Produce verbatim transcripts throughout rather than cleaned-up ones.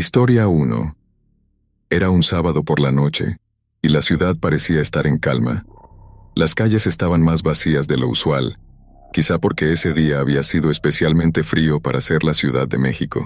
Historia uno. Era un sábado por la noche, y la ciudad parecía estar en calma. Las calles estaban más vacías de lo usual, quizá porque ese día había sido especialmente frío para ser la Ciudad de México.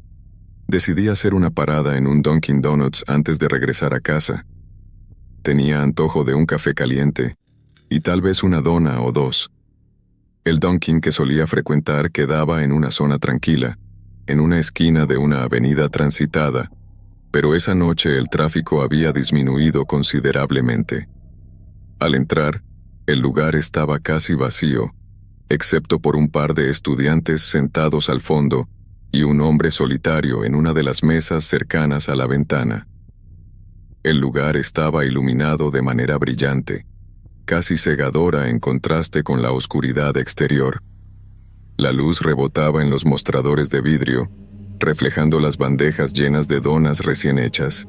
Decidí hacer una parada en un Dunkin' Donuts antes de regresar a casa. Tenía antojo de un café caliente, y tal vez una dona o dos. El Dunkin' que solía frecuentar quedaba en una zona tranquila, en una esquina de una avenida transitada, pero esa noche el tráfico había disminuido considerablemente. Al entrar, el lugar estaba casi vacío, excepto por un par de estudiantes sentados al fondo y un hombre solitario en una de las mesas cercanas a la ventana. El lugar estaba iluminado de manera brillante, casi cegadora en contraste con la oscuridad exterior. La luz rebotaba en los mostradores de vidrio, reflejando las bandejas llenas de donas recién hechas.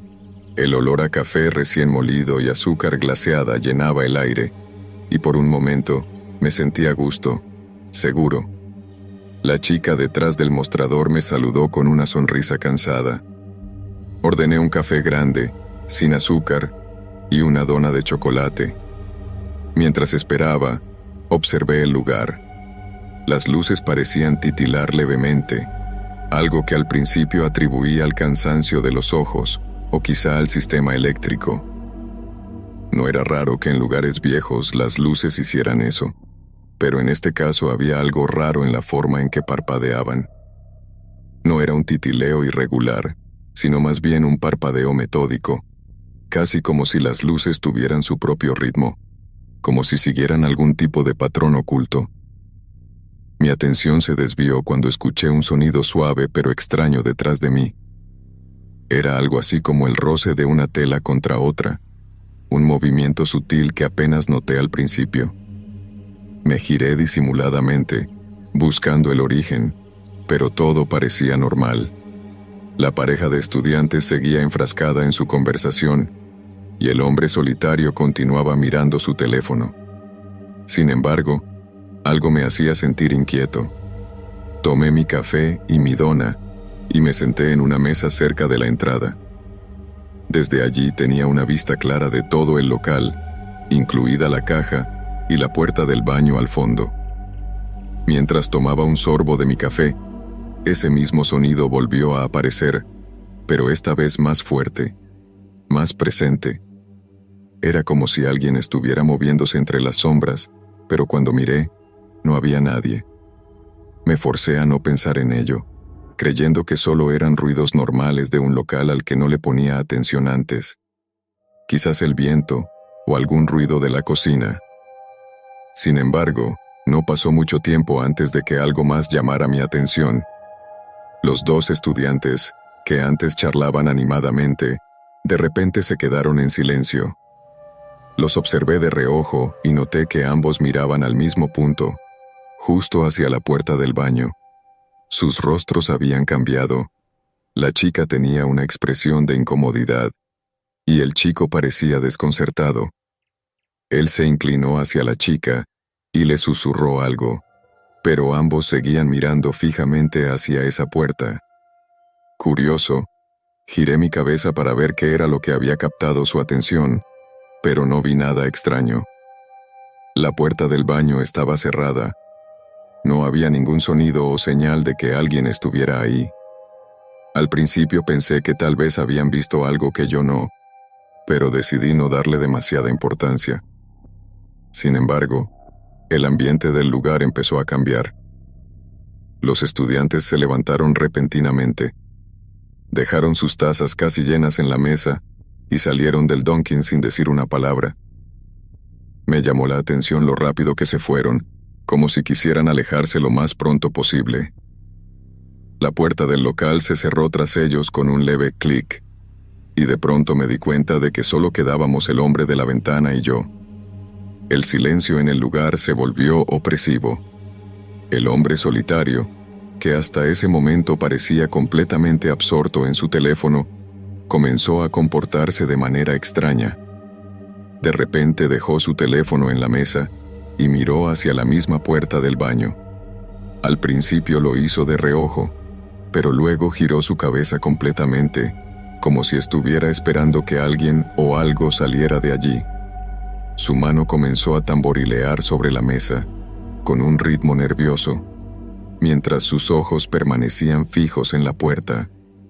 El olor a café recién molido y azúcar glaseada llenaba el aire, y por un momento me sentí a gusto, seguro. La chica detrás del mostrador me saludó con una sonrisa cansada. Ordené un café grande, sin azúcar, y una dona de chocolate. Mientras esperaba, observé el lugar. Las luces parecían titilar levemente, algo que al principio atribuí al cansancio de los ojos o quizá al sistema eléctrico. No era raro que en lugares viejos las luces hicieran eso, pero en este caso había algo raro en la forma en que parpadeaban. No era un titileo irregular, sino más bien un parpadeo metódico, casi como si las luces tuvieran su propio ritmo, como si siguieran algún tipo de patrón oculto. Mi atención se desvió cuando escuché un sonido suave pero extraño detrás de mí. Era algo así como el roce de una tela contra otra, un movimiento sutil que apenas noté al principio. Me giré disimuladamente, buscando el origen, pero todo parecía normal. La pareja de estudiantes seguía enfrascada en su conversación, y el hombre solitario continuaba mirando su teléfono. Sin embargo, algo me hacía sentir inquieto. Tomé mi café y mi dona y me senté en una mesa cerca de la entrada. Desde allí tenía una vista clara de todo el local, incluida la caja y la puerta del baño al fondo. Mientras tomaba un sorbo de mi café, ese mismo sonido volvió a aparecer, pero esta vez más fuerte, más presente. Era como si alguien estuviera moviéndose entre las sombras, pero cuando miré, no había nadie. Me forcé a no pensar en ello, creyendo que solo eran ruidos normales de un local al que no le ponía atención antes. Quizás el viento o algún ruido de la cocina. Sin embargo, no pasó mucho tiempo antes de que algo más llamara mi atención. Los dos estudiantes, que antes charlaban animadamente, de repente se quedaron en silencio. Los observé de reojo y noté que ambos miraban al mismo punto, justo hacia la puerta del baño. Sus rostros habían cambiado. La chica tenía una expresión de incomodidad, y el chico parecía desconcertado. Él se inclinó hacia la chica y le susurró algo, pero ambos seguían mirando fijamente hacia esa puerta. Curioso, giré mi cabeza para ver qué era lo que había captado su atención, pero no vi nada extraño. La puerta del baño estaba cerrada. No había ningún sonido o señal de que alguien estuviera ahí. Al principio pensé que tal vez habían visto algo que yo no, pero decidí no darle demasiada importancia. Sin embargo, el ambiente del lugar empezó a cambiar. Los estudiantes se levantaron repentinamente. Dejaron sus tazas casi llenas en la mesa y salieron del Dunkin' sin decir una palabra. Me llamó la atención lo rápido que se fueron, como si quisieran alejarse lo más pronto posible. La puerta del local se cerró tras ellos con un leve clic, y de pronto me di cuenta de que solo quedábamos el hombre de la ventana y yo. El silencio en el lugar se volvió opresivo. El hombre solitario, que hasta ese momento parecía completamente absorto en su teléfono, comenzó a comportarse de manera extraña. De repente dejó su teléfono en la mesa y miró hacia la misma puerta del baño. Al principio lo hizo de reojo, pero luego giró su cabeza completamente, como si estuviera esperando que alguien o algo saliera de allí. Su mano comenzó a tamborilear sobre la mesa, con un ritmo nervioso, mientras sus ojos permanecían fijos en la puerta.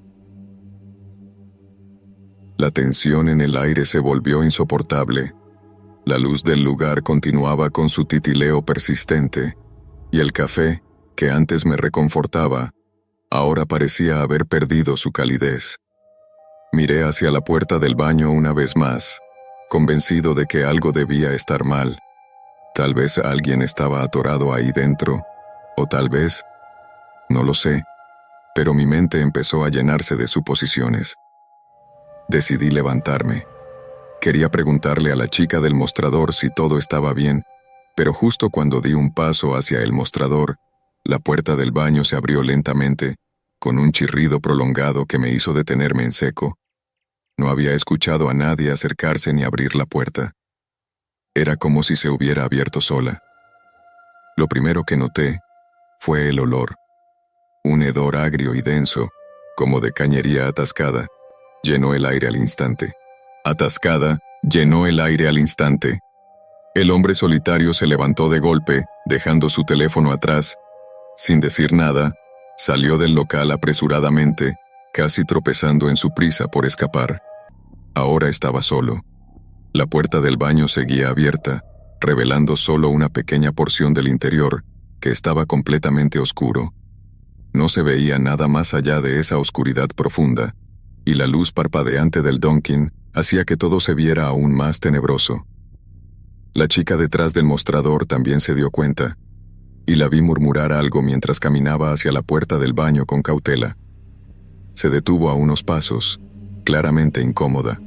La tensión en el aire se volvió insoportable. La luz del lugar continuaba con su titileo persistente, y el café, que antes me reconfortaba, ahora parecía haber perdido su calidez. Miré hacia la puerta del baño una vez más, convencido de que algo debía estar mal. Tal vez alguien estaba atorado ahí dentro, o tal vez, no lo sé, pero mi mente empezó a llenarse de suposiciones. Decidí levantarme. Quería preguntarle a la chica del mostrador si todo estaba bien, pero justo cuando di un paso hacia el mostrador, la puerta del baño se abrió lentamente, con un chirrido prolongado que me hizo detenerme en seco. No había escuchado a nadie acercarse ni abrir la puerta. Era como si se hubiera abierto sola. Lo primero que noté fue el olor. Un hedor agrio y denso, como de cañería atascada, llenó el aire al instante. Atascada, llenó el aire al instante. El hombre solitario se levantó de golpe, dejando su teléfono atrás. Sin decir nada, salió del local apresuradamente, casi tropezando en su prisa por escapar. Ahora estaba solo. La puerta del baño seguía abierta, revelando solo una pequeña porción del interior, que estaba completamente oscuro. No se veía nada más allá de esa oscuridad profunda, y la luz parpadeante del Dunkin' hacía que todo se viera aún más tenebroso. La chica detrás del mostrador también se dio cuenta, y la vi murmurar algo mientras caminaba hacia la puerta del baño con cautela. Se detuvo a unos pasos, claramente incómoda.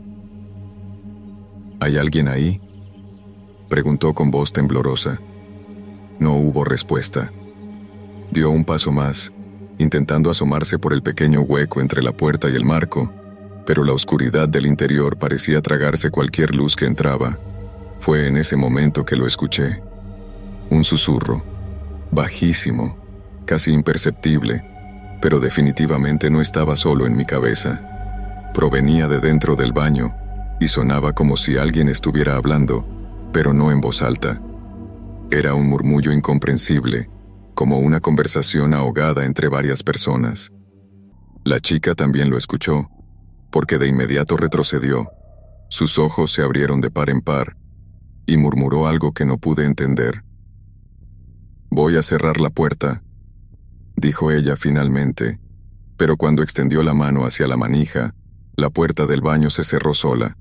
¿Hay alguien ahí?, preguntó con voz temblorosa. No hubo respuesta. Dio un paso más, intentando asomarse por el pequeño hueco entre la puerta y el marco, pero la oscuridad del interior parecía tragarse cualquier luz que entraba. Fue en ese momento que lo escuché. Un susurro, bajísimo, casi imperceptible, pero definitivamente no estaba solo en mi cabeza. Provenía de dentro del baño, y sonaba como si alguien estuviera hablando, pero no en voz alta. Era un murmullo incomprensible, como una conversación ahogada entre varias personas. La chica también lo escuchó, porque de inmediato retrocedió. Sus ojos se abrieron de par en par, y murmuró algo que no pude entender. «Voy a cerrar la puerta», dijo ella finalmente, pero cuando extendió la mano hacia la manija, la puerta del baño se cerró sola.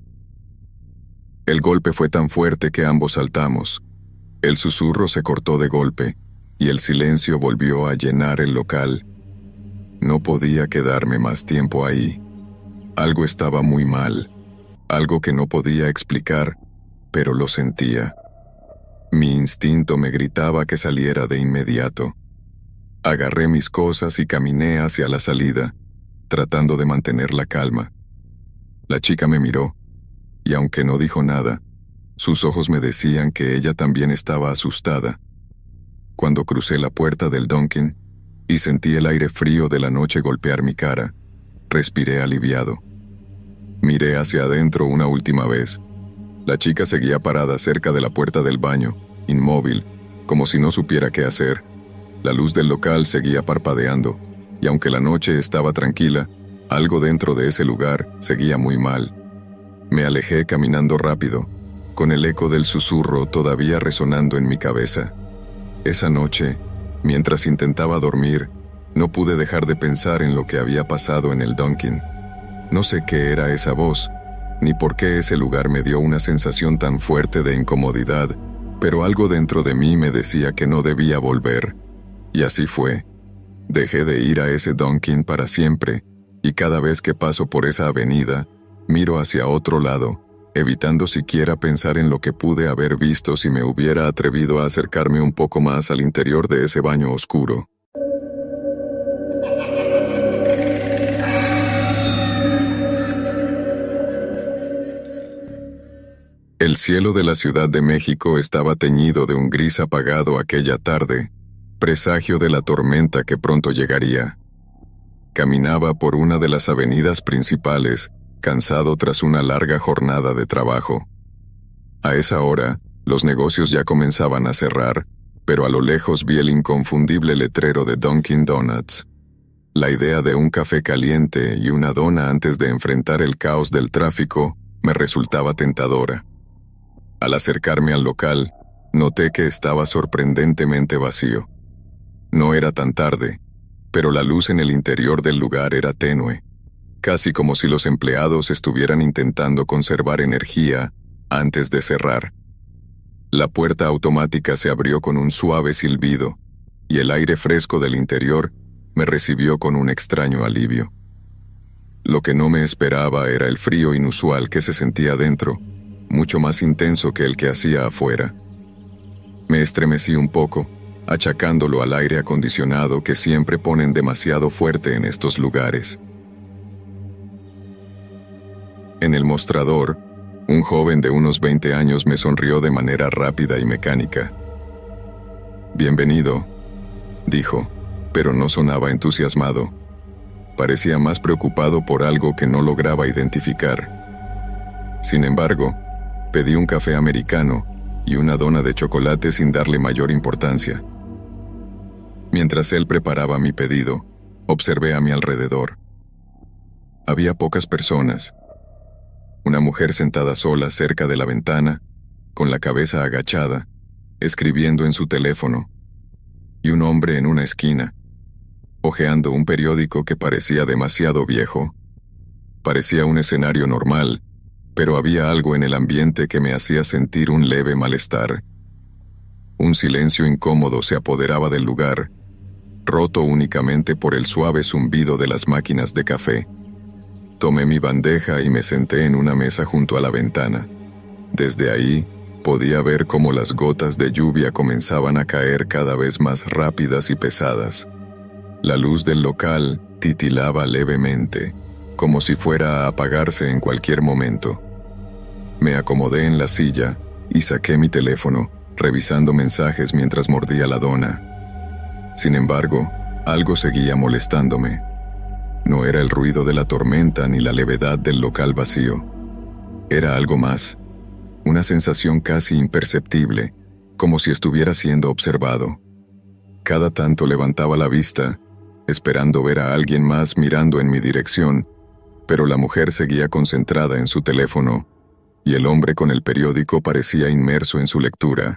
El golpe fue tan fuerte que ambos saltamos. El susurro se cortó de golpe, y el silencio volvió a llenar el local. No podía quedarme más tiempo ahí. Algo estaba muy mal, algo que no podía explicar, pero lo sentía. Mi instinto me gritaba que saliera de inmediato. Agarré mis cosas y caminé hacia la salida, tratando de mantener la calma. La chica me miró, y aunque no dijo nada, sus ojos me decían que ella también estaba asustada. Cuando crucé la puerta del Dunkin' y sentí el aire frío de la noche golpear mi cara, respiré aliviado. Miré hacia adentro una última vez. La chica seguía parada cerca de la puerta del baño, inmóvil, como si no supiera qué hacer. La luz del local seguía parpadeando, y aunque la noche estaba tranquila, algo dentro de ese lugar seguía muy mal. Me alejé caminando rápido, con el eco del susurro todavía resonando en mi cabeza. Esa noche, mientras intentaba dormir, no pude dejar de pensar en lo que había pasado en el Dunkin'. No sé qué era esa voz, ni por qué ese lugar me dio una sensación tan fuerte de incomodidad, pero algo dentro de mí me decía que no debía volver. Y así fue. Dejé de ir a ese Dunkin' para siempre, y cada vez que paso por esa avenida, miro hacia otro lado, evitando siquiera pensar en lo que pude haber visto si me hubiera atrevido a acercarme un poco más al interior de ese baño oscuro. El cielo de la Ciudad de México estaba teñido de un gris apagado aquella tarde, presagio de la tormenta que pronto llegaría. Caminaba por una de las avenidas principales, cansado tras una larga jornada de trabajo. A esa hora, los negocios ya comenzaban a cerrar, pero a lo lejos vi el inconfundible letrero de Dunkin' Donuts. La idea de un café caliente y una dona antes de enfrentar el caos del tráfico me resultaba tentadora. Al acercarme al local, noté que estaba sorprendentemente vacío. No era tan tarde, pero la luz en el interior del lugar era tenue, casi como si los empleados estuvieran intentando conservar energía antes de cerrar. La puerta automática se abrió con un suave silbido, y el aire fresco del interior me recibió con un extraño alivio. Lo que no me esperaba era el frío inusual que se sentía dentro, mucho más intenso que el que hacía afuera. Me estremecí un poco, achacándolo al aire acondicionado que siempre ponen demasiado fuerte en estos lugares. En el mostrador, un joven de unos veinte años me sonrió de manera rápida y mecánica. «Bienvenido», dijo, pero no sonaba entusiasmado. Parecía más preocupado por algo que no lograba identificar. Sin embargo, pedí un café americano y una dona de chocolate sin darle mayor importancia. Mientras él preparaba mi pedido, observé a mi alrededor. Había pocas personas. Una mujer sentada sola cerca de la ventana, con la cabeza agachada, escribiendo en su teléfono, y un hombre en una esquina, hojeando un periódico que parecía demasiado viejo. Parecía un escenario normal, pero había algo en el ambiente que me hacía sentir un leve malestar. Un silencio incómodo se apoderaba del lugar, roto únicamente por el suave zumbido de las máquinas de café. Tomé mi bandeja y me senté en una mesa junto a la ventana. Desde ahí, podía ver cómo las gotas de lluvia comenzaban a caer cada vez más rápidas y pesadas. La luz del local titilaba levemente, como si fuera a apagarse en cualquier momento. Me acomodé en la silla y saqué mi teléfono, revisando mensajes mientras mordía la dona. Sin embargo, algo seguía molestándome. No era el ruido de la tormenta ni la levedad del local vacío. Era algo más, una sensación casi imperceptible, como si estuviera siendo observado. Cada tanto levantaba la vista, esperando ver a alguien más mirando en mi dirección, pero la mujer seguía concentrada en su teléfono, y el hombre con el periódico parecía inmerso en su lectura.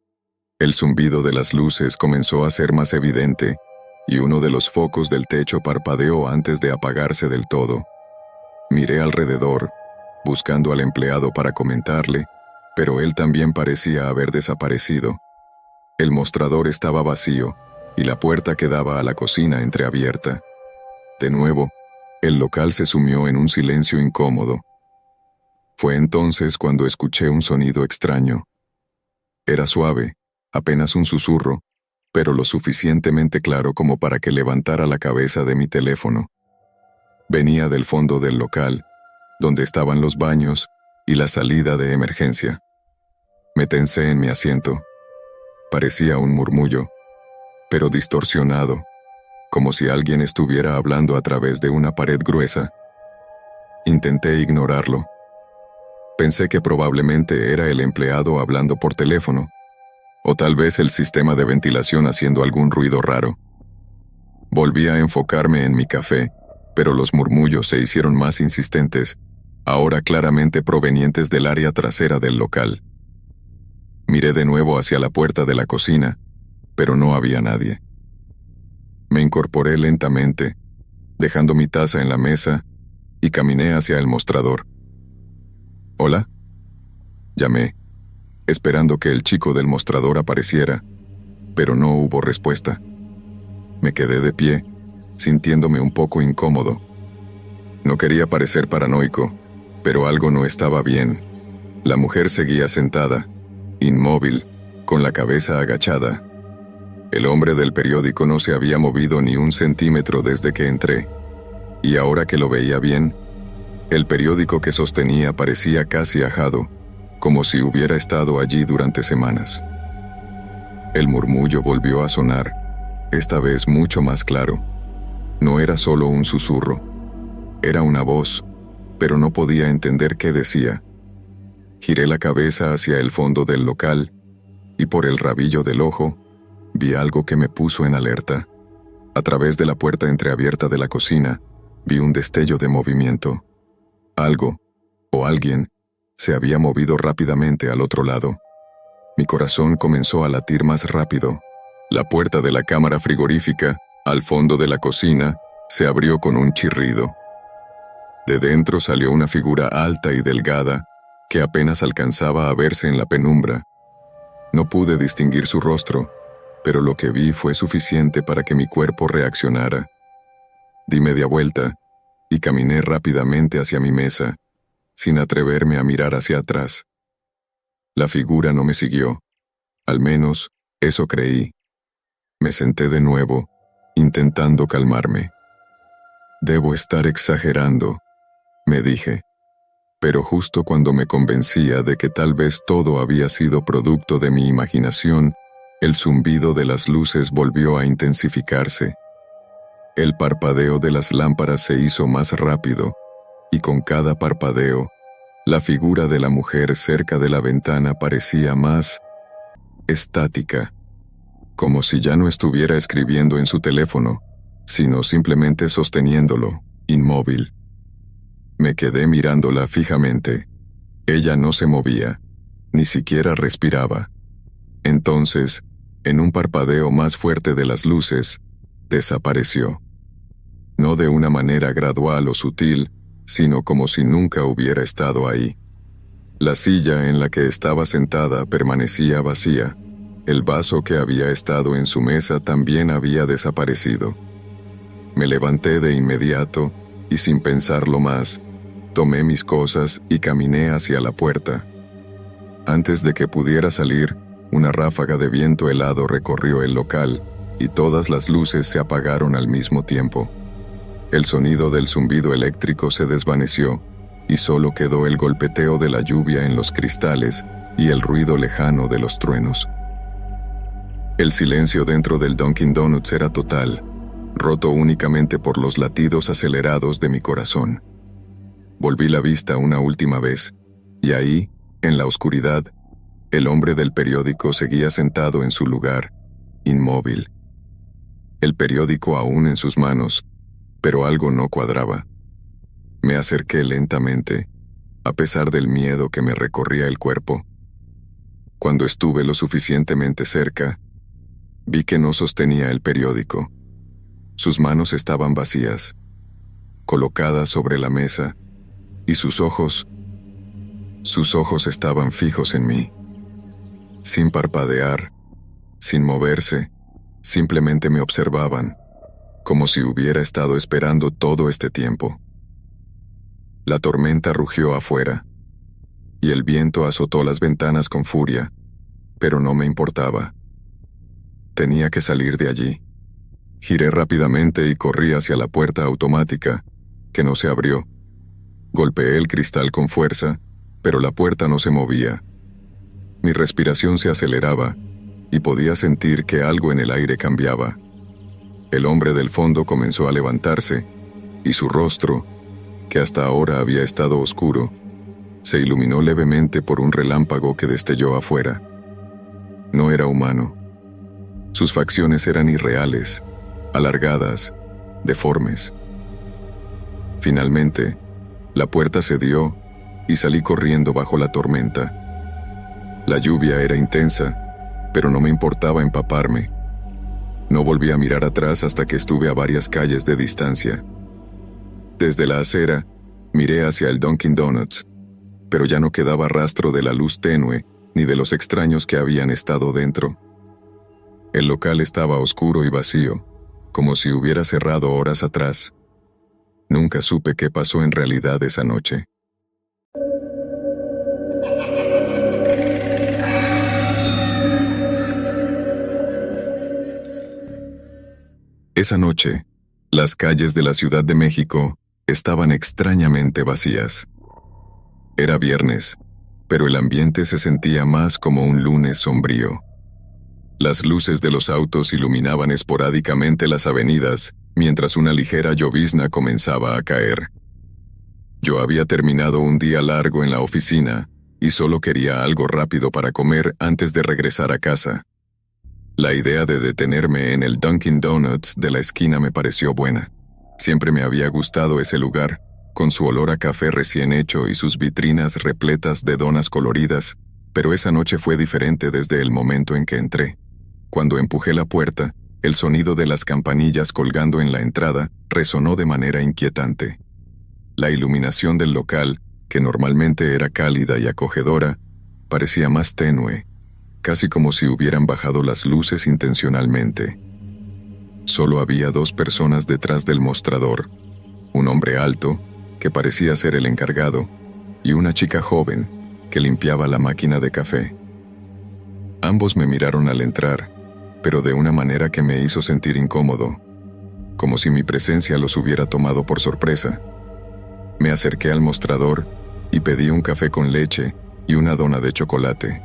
El zumbido de las luces comenzó a ser más evidente, y uno de los focos del techo parpadeó antes de apagarse del todo. Miré alrededor, buscando al empleado para comentarle, pero él también parecía haber desaparecido. El mostrador estaba vacío, y la puerta que daba a la cocina entreabierta. De nuevo, el local se sumió en un silencio incómodo. Fue entonces cuando escuché un sonido extraño. Era suave, apenas un susurro, pero lo suficientemente claro como para que levantara la cabeza de mi teléfono. Venía del fondo del local, donde estaban los baños y la salida de emergencia. Me tensé en mi asiento. Parecía un murmullo, pero distorsionado, como si alguien estuviera hablando a través de una pared gruesa. Intenté ignorarlo. Pensé que probablemente era el empleado hablando por teléfono, o tal vez el sistema de ventilación haciendo algún ruido raro. Volví a enfocarme en mi café, pero los murmullos se hicieron más insistentes, ahora claramente provenientes del área trasera del local. Miré de nuevo hacia la puerta de la cocina, pero no había nadie. Me incorporé lentamente, dejando mi taza en la mesa, y caminé hacia el mostrador. «¿Hola?», llamé, esperando que el chico del mostrador apareciera, pero no hubo respuesta. Me quedé de pie, sintiéndome un poco incómodo. No quería parecer paranoico, pero algo no estaba bien. La mujer seguía sentada, inmóvil, con la cabeza agachada. El hombre del periódico no se había movido ni un centímetro desde que entré, y ahora que lo veía bien, el periódico que sostenía parecía casi ajado, como si hubiera estado allí durante semanas. El murmullo volvió a sonar, esta vez mucho más claro. No era solo un susurro. Era una voz, pero no podía entender qué decía. Giré la cabeza hacia el fondo del local y por el rabillo del ojo vi algo que me puso en alerta. A través de la puerta entreabierta de la cocina vi un destello de movimiento. Algo, o alguien, se había movido rápidamente al otro lado. Mi corazón comenzó a latir más rápido. La puerta de la cámara frigorífica, al fondo de la cocina, se abrió con un chirrido. De dentro salió una figura alta y delgada que apenas alcanzaba a verse en la penumbra. No pude distinguir su rostro, pero lo que vi fue suficiente para que mi cuerpo reaccionara. Di media vuelta y caminé rápidamente hacia mi mesa, sin atreverme a mirar hacia atrás. La figura no me siguió. Al menos, eso creí. Me senté de nuevo, intentando calmarme. Debo estar exagerando, me dije. Pero justo cuando me convencía de que tal vez todo había sido producto de mi imaginación, el zumbido de las luces volvió a intensificarse. El parpadeo de las lámparas se hizo más rápido, y con cada parpadeo, la figura de la mujer cerca de la ventana parecía más estática, como si ya no estuviera escribiendo en su teléfono, sino simplemente sosteniéndolo, inmóvil. Me quedé mirándola fijamente. Ella no se movía, ni siquiera respiraba. Entonces, en un parpadeo más fuerte de las luces, desapareció. No de una manera gradual o sutil, sino como si nunca hubiera estado ahí. La silla en la que estaba sentada permanecía vacía. El vaso que había estado en su mesa también había desaparecido. Me levanté de inmediato y sin pensarlo más, tomé mis cosas y caminé hacia la puerta. Antes de que pudiera salir, una ráfaga de viento helado recorrió el local y todas las luces se apagaron al mismo tiempo. El sonido del zumbido eléctrico se desvaneció y solo quedó el golpeteo de la lluvia en los cristales y el ruido lejano de los truenos. El silencio dentro del Dunkin' Donuts era total, roto únicamente por los latidos acelerados de mi corazón. Volví la vista una última vez, y ahí, en la oscuridad, el hombre del periódico seguía sentado en su lugar, inmóvil. El periódico aún en sus manos, pero algo no cuadraba. Me acerqué lentamente, a pesar del miedo que me recorría el cuerpo. Cuando estuve lo suficientemente cerca, vi que no sostenía el periódico. Sus manos estaban vacías, colocadas sobre la mesa, y sus ojos, sus ojos estaban fijos en mí. Sin parpadear, sin moverse, simplemente me observaban, como si hubiera estado esperando todo este tiempo. La tormenta rugió afuera, y el viento azotó las ventanas con furia, pero no me importaba. Tenía que salir de allí. Giré rápidamente y corrí hacia la puerta automática, que no se abrió. Golpeé el cristal con fuerza, pero la puerta no se movía. Mi respiración se aceleraba, y podía sentir que algo en el aire cambiaba. El hombre del fondo comenzó a levantarse, y su rostro, que hasta ahora había estado oscuro, se iluminó levemente por un relámpago que destelló afuera. No era humano. Sus facciones eran irreales, alargadas, deformes. Finalmente, la puerta cedió y salí corriendo bajo la tormenta. La lluvia era intensa, pero no me importaba empaparme. No volví a mirar atrás hasta que estuve a varias calles de distancia. Desde la acera, miré hacia el Dunkin' Donuts, pero ya no quedaba rastro de la luz tenue ni de los extraños que habían estado dentro. El local estaba oscuro y vacío, como si hubiera cerrado horas atrás. Nunca supe qué pasó en realidad esa noche. Esa noche, las calles de la Ciudad de México estaban extrañamente vacías. Era viernes, pero el ambiente se sentía más como un lunes sombrío. Las luces de los autos iluminaban esporádicamente las avenidas mientras una ligera llovizna comenzaba a caer. Yo había terminado un día largo en la oficina y solo quería algo rápido para comer antes de regresar a casa. La idea de detenerme en el Dunkin' Donuts de la esquina me pareció buena. Siempre me había gustado ese lugar, con su olor a café recién hecho y sus vitrinas repletas de donas coloridas, pero esa noche fue diferente desde el momento en que entré. Cuando empujé la puerta, el sonido de las campanillas colgando en la entrada resonó de manera inquietante. La iluminación del local, que normalmente era cálida y acogedora, parecía más tenue, casi como si hubieran bajado las luces intencionalmente. Solo había dos personas detrás del mostrador, un hombre alto, que parecía ser el encargado, y una chica joven, que limpiaba la máquina de café. Ambos me miraron al entrar, pero de una manera que me hizo sentir incómodo, como si mi presencia los hubiera tomado por sorpresa. Me acerqué al mostrador y pedí un café con leche y una dona de chocolate.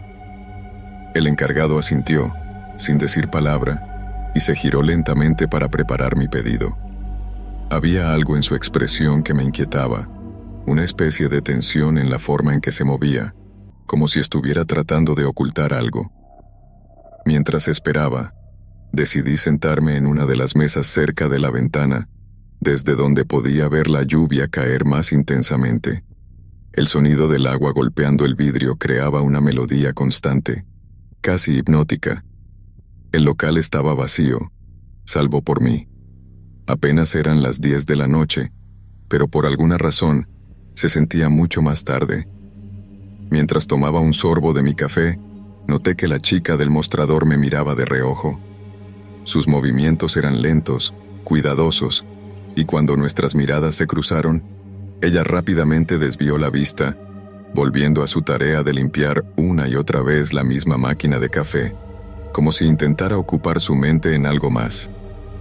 El encargado asintió, sin decir palabra, y se giró lentamente para preparar mi pedido. Había algo en su expresión que me inquietaba, una especie de tensión en la forma en que se movía, como si estuviera tratando de ocultar algo. Mientras esperaba, decidí sentarme en una de las mesas cerca de la ventana, desde donde podía ver la lluvia caer más intensamente. El sonido del agua golpeando el vidrio creaba una melodía constante, casi hipnótica. El local estaba vacío, salvo por mí. Apenas eran las diez de la noche, pero por alguna razón se sentía mucho más tarde. Mientras tomaba un sorbo de mi café, noté que la chica del mostrador me miraba de reojo. Sus movimientos eran lentos, cuidadosos, y cuando nuestras miradas se cruzaron, ella rápidamente desvió la vista, volviendo a su tarea de limpiar una y otra vez la misma máquina de café, como si intentara ocupar su mente en algo más.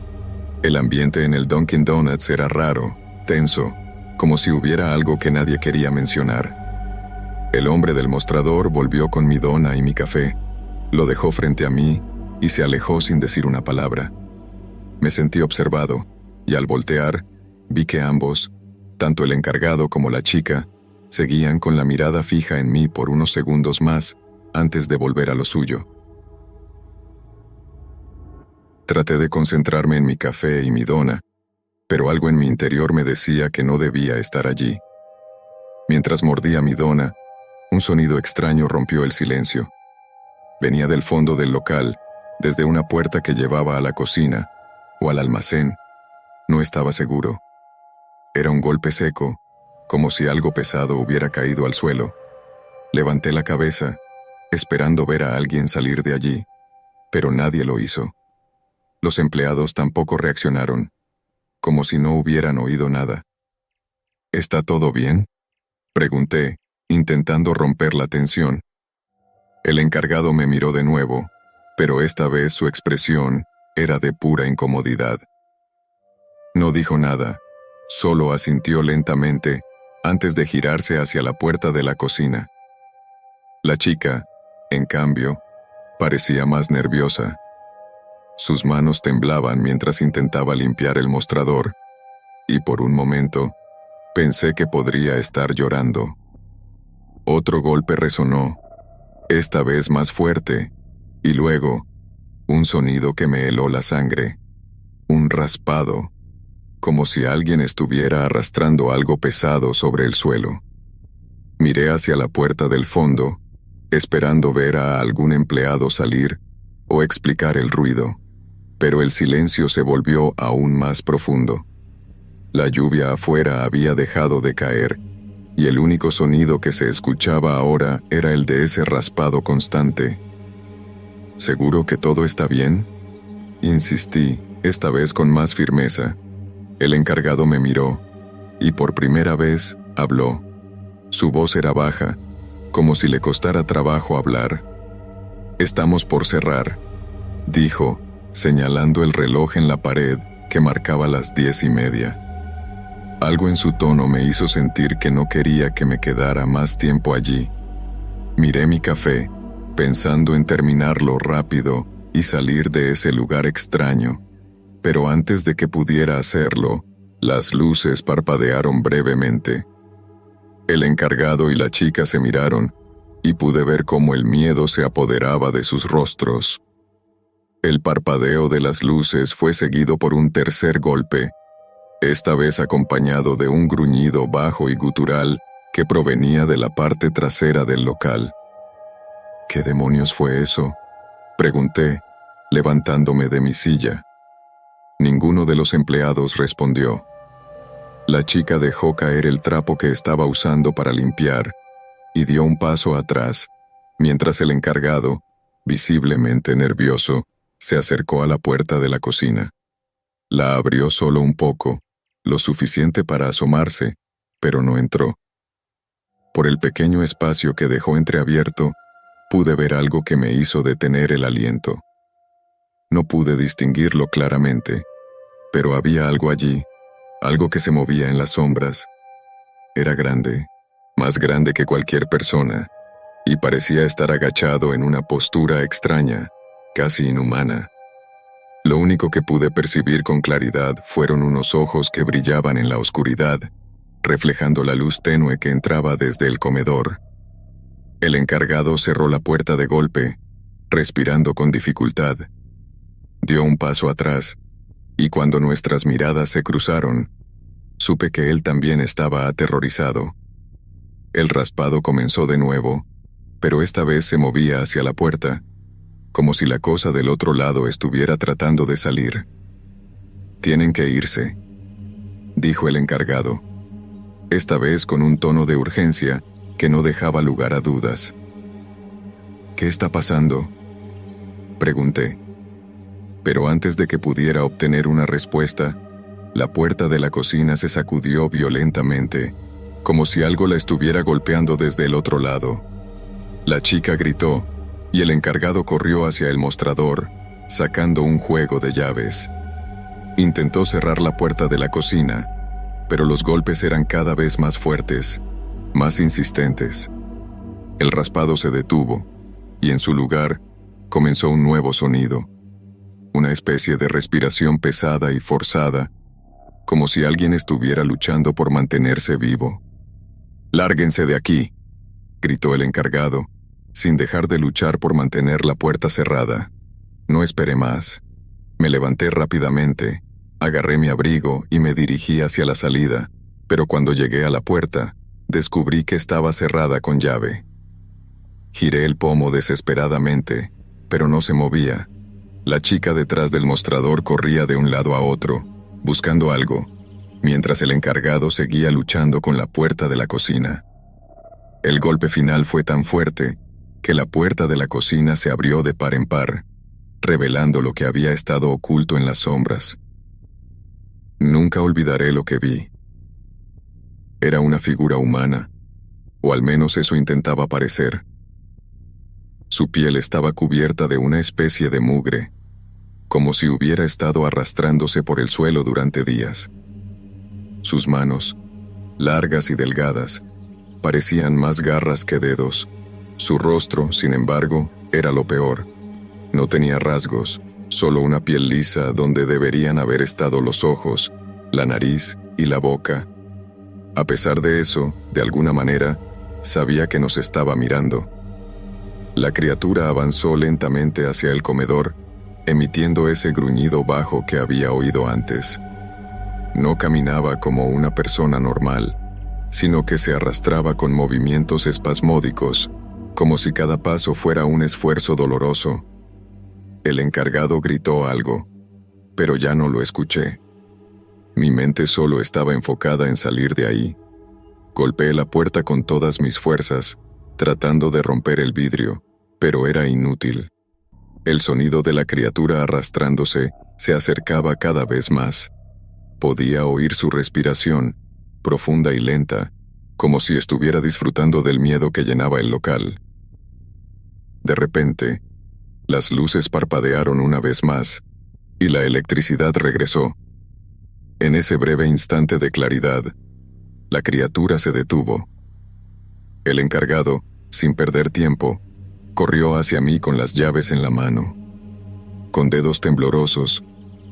El ambiente en el Dunkin' Donuts era raro, tenso, como si hubiera algo que nadie quería mencionar. El hombre del mostrador volvió con mi dona y mi café, lo dejó frente a mí y se alejó sin decir una palabra. Me sentí observado, y al voltear, vi que ambos, tanto el encargado como la chica, seguían con la mirada fija en mí por unos segundos más antes de volver a lo suyo. Traté de concentrarme en mi café y mi dona, pero algo en mi interior me decía que no debía estar allí. Mientras mordía mi dona, un sonido extraño rompió el silencio. Venía del fondo del local, desde una puerta que llevaba a la cocina o al almacén. No estaba seguro. Era un golpe seco, como si algo pesado hubiera caído al suelo. Levanté la cabeza, esperando ver a alguien salir de allí, pero nadie lo hizo. Los empleados tampoco reaccionaron, como si no hubieran oído nada. ¿Está todo bien?, pregunté, intentando romper la tensión. El encargado me miró de nuevo, pero esta vez su expresión era de pura incomodidad. No dijo nada, solo asintió lentamente antes de girarse hacia la puerta de la cocina. La chica, en cambio, parecía más nerviosa. Sus manos temblaban mientras intentaba limpiar el mostrador, y por un momento pensé que podría estar llorando. Otro golpe resonó, esta vez más fuerte, y luego, un sonido que me heló la sangre, un raspado, como si alguien estuviera arrastrando algo pesado sobre el suelo. Miré hacia la puerta del fondo, esperando ver a algún empleado salir o explicar el ruido, pero el silencio se volvió aún más profundo. La lluvia afuera había dejado de caer, y el único sonido que se escuchaba ahora era el de ese raspado constante. ¿Seguro que todo está bien?, insistí, esta vez con más firmeza. El encargado me miró, y por primera vez habló. Su voz era baja, como si le costara trabajo hablar. «Estamos por cerrar», dijo, señalando el reloj en la pared que marcaba las diez y media. Algo en su tono me hizo sentir que no quería que me quedara más tiempo allí. Miré mi café, pensando en terminarlo rápido y salir de ese lugar extraño, Pero antes de que pudiera hacerlo, las luces parpadearon brevemente. El encargado y la chica se miraron, y pude ver cómo el miedo se apoderaba de sus rostros. El parpadeo de las luces fue seguido por un tercer golpe, esta vez acompañado de un gruñido bajo y gutural que provenía de la parte trasera del local. ¿Qué demonios fue eso?, pregunté, levantándome de mi silla. Ninguno de los empleados respondió. La chica dejó caer el trapo que estaba usando para limpiar y dio un paso atrás, mientras el encargado, visiblemente nervioso, se acercó a la puerta de la cocina. La abrió solo un poco, lo suficiente para asomarse, pero no entró. Por el pequeño espacio que dejó entreabierto, pude ver algo que me hizo detener el aliento. No pude distinguirlo claramente, pero había algo allí, algo que se movía en las sombras. Era grande, más grande que cualquier persona, y parecía estar agachado en una postura extraña, casi inhumana. Lo único que pude percibir con claridad fueron unos ojos que brillaban en la oscuridad, reflejando la luz tenue que entraba desde el comedor. El encargado cerró la puerta de golpe, respirando con dificultad. Dio un paso atrás, y cuando nuestras miradas se cruzaron, supe que él también estaba aterrorizado. El raspado comenzó de nuevo, pero esta vez se movía hacia la puerta, como si la cosa del otro lado estuviera tratando de salir. «Tienen que irse», dijo el encargado, esta vez con un tono de urgencia que no dejaba lugar a dudas. «¿Qué está pasando?», pregunté. Pero antes de que pudiera obtener una respuesta, la puerta de la cocina se sacudió violentamente, como si algo la estuviera golpeando desde el otro lado. La chica gritó, y el encargado corrió hacia el mostrador, sacando un juego de llaves. Intentó cerrar la puerta de la cocina, pero los golpes eran cada vez más fuertes, más insistentes. El raspado se detuvo, y en su lugar comenzó un nuevo sonido, una especie de respiración pesada y forzada, como si alguien estuviera luchando por mantenerse vivo. «¡Lárguense de aquí!», gritó el encargado, sin dejar de luchar por mantener la puerta cerrada. No esperé más. Me levanté rápidamente, agarré mi abrigo y me dirigí hacia la salida, pero cuando llegué a la puerta, descubrí que estaba cerrada con llave. Giré el pomo desesperadamente, pero no se movía. La chica detrás del mostrador corría de un lado a otro, buscando algo, mientras el encargado seguía luchando con la puerta de la cocina. El golpe final fue tan fuerte que la puerta de la cocina se abrió de par en par, revelando lo que había estado oculto en las sombras. Nunca olvidaré lo que vi. Era una figura humana, o al menos eso intentaba parecer. Su piel estaba cubierta de una especie de mugre, como si hubiera estado arrastrándose por el suelo durante días. Sus manos, largas y delgadas, parecían más garras que dedos. Su rostro, sin embargo, era lo peor. No tenía rasgos, solo una piel lisa donde deberían haber estado los ojos, la nariz y la boca. A pesar de eso, de alguna manera, sabía que nos estaba mirando. La criatura avanzó lentamente hacia el comedor, emitiendo ese gruñido bajo que había oído antes. No caminaba como una persona normal, sino que se arrastraba con movimientos espasmódicos, como si cada paso fuera un esfuerzo doloroso. El encargado gritó algo, pero ya no lo escuché. Mi mente solo estaba enfocada en salir de ahí. Golpeé la puerta con todas mis fuerzas, tratando de romper el vidrio, pero era inútil. El sonido de la criatura arrastrándose se acercaba cada vez más. Podía oír su respiración, profunda y lenta, como si estuviera disfrutando del miedo que llenaba el local. De repente, las luces parpadearon una vez más, y la electricidad regresó. En ese breve instante de claridad, la criatura se detuvo. El encargado, sin perder tiempo, corrió hacia mí con las llaves en la mano. Con dedos temblorosos,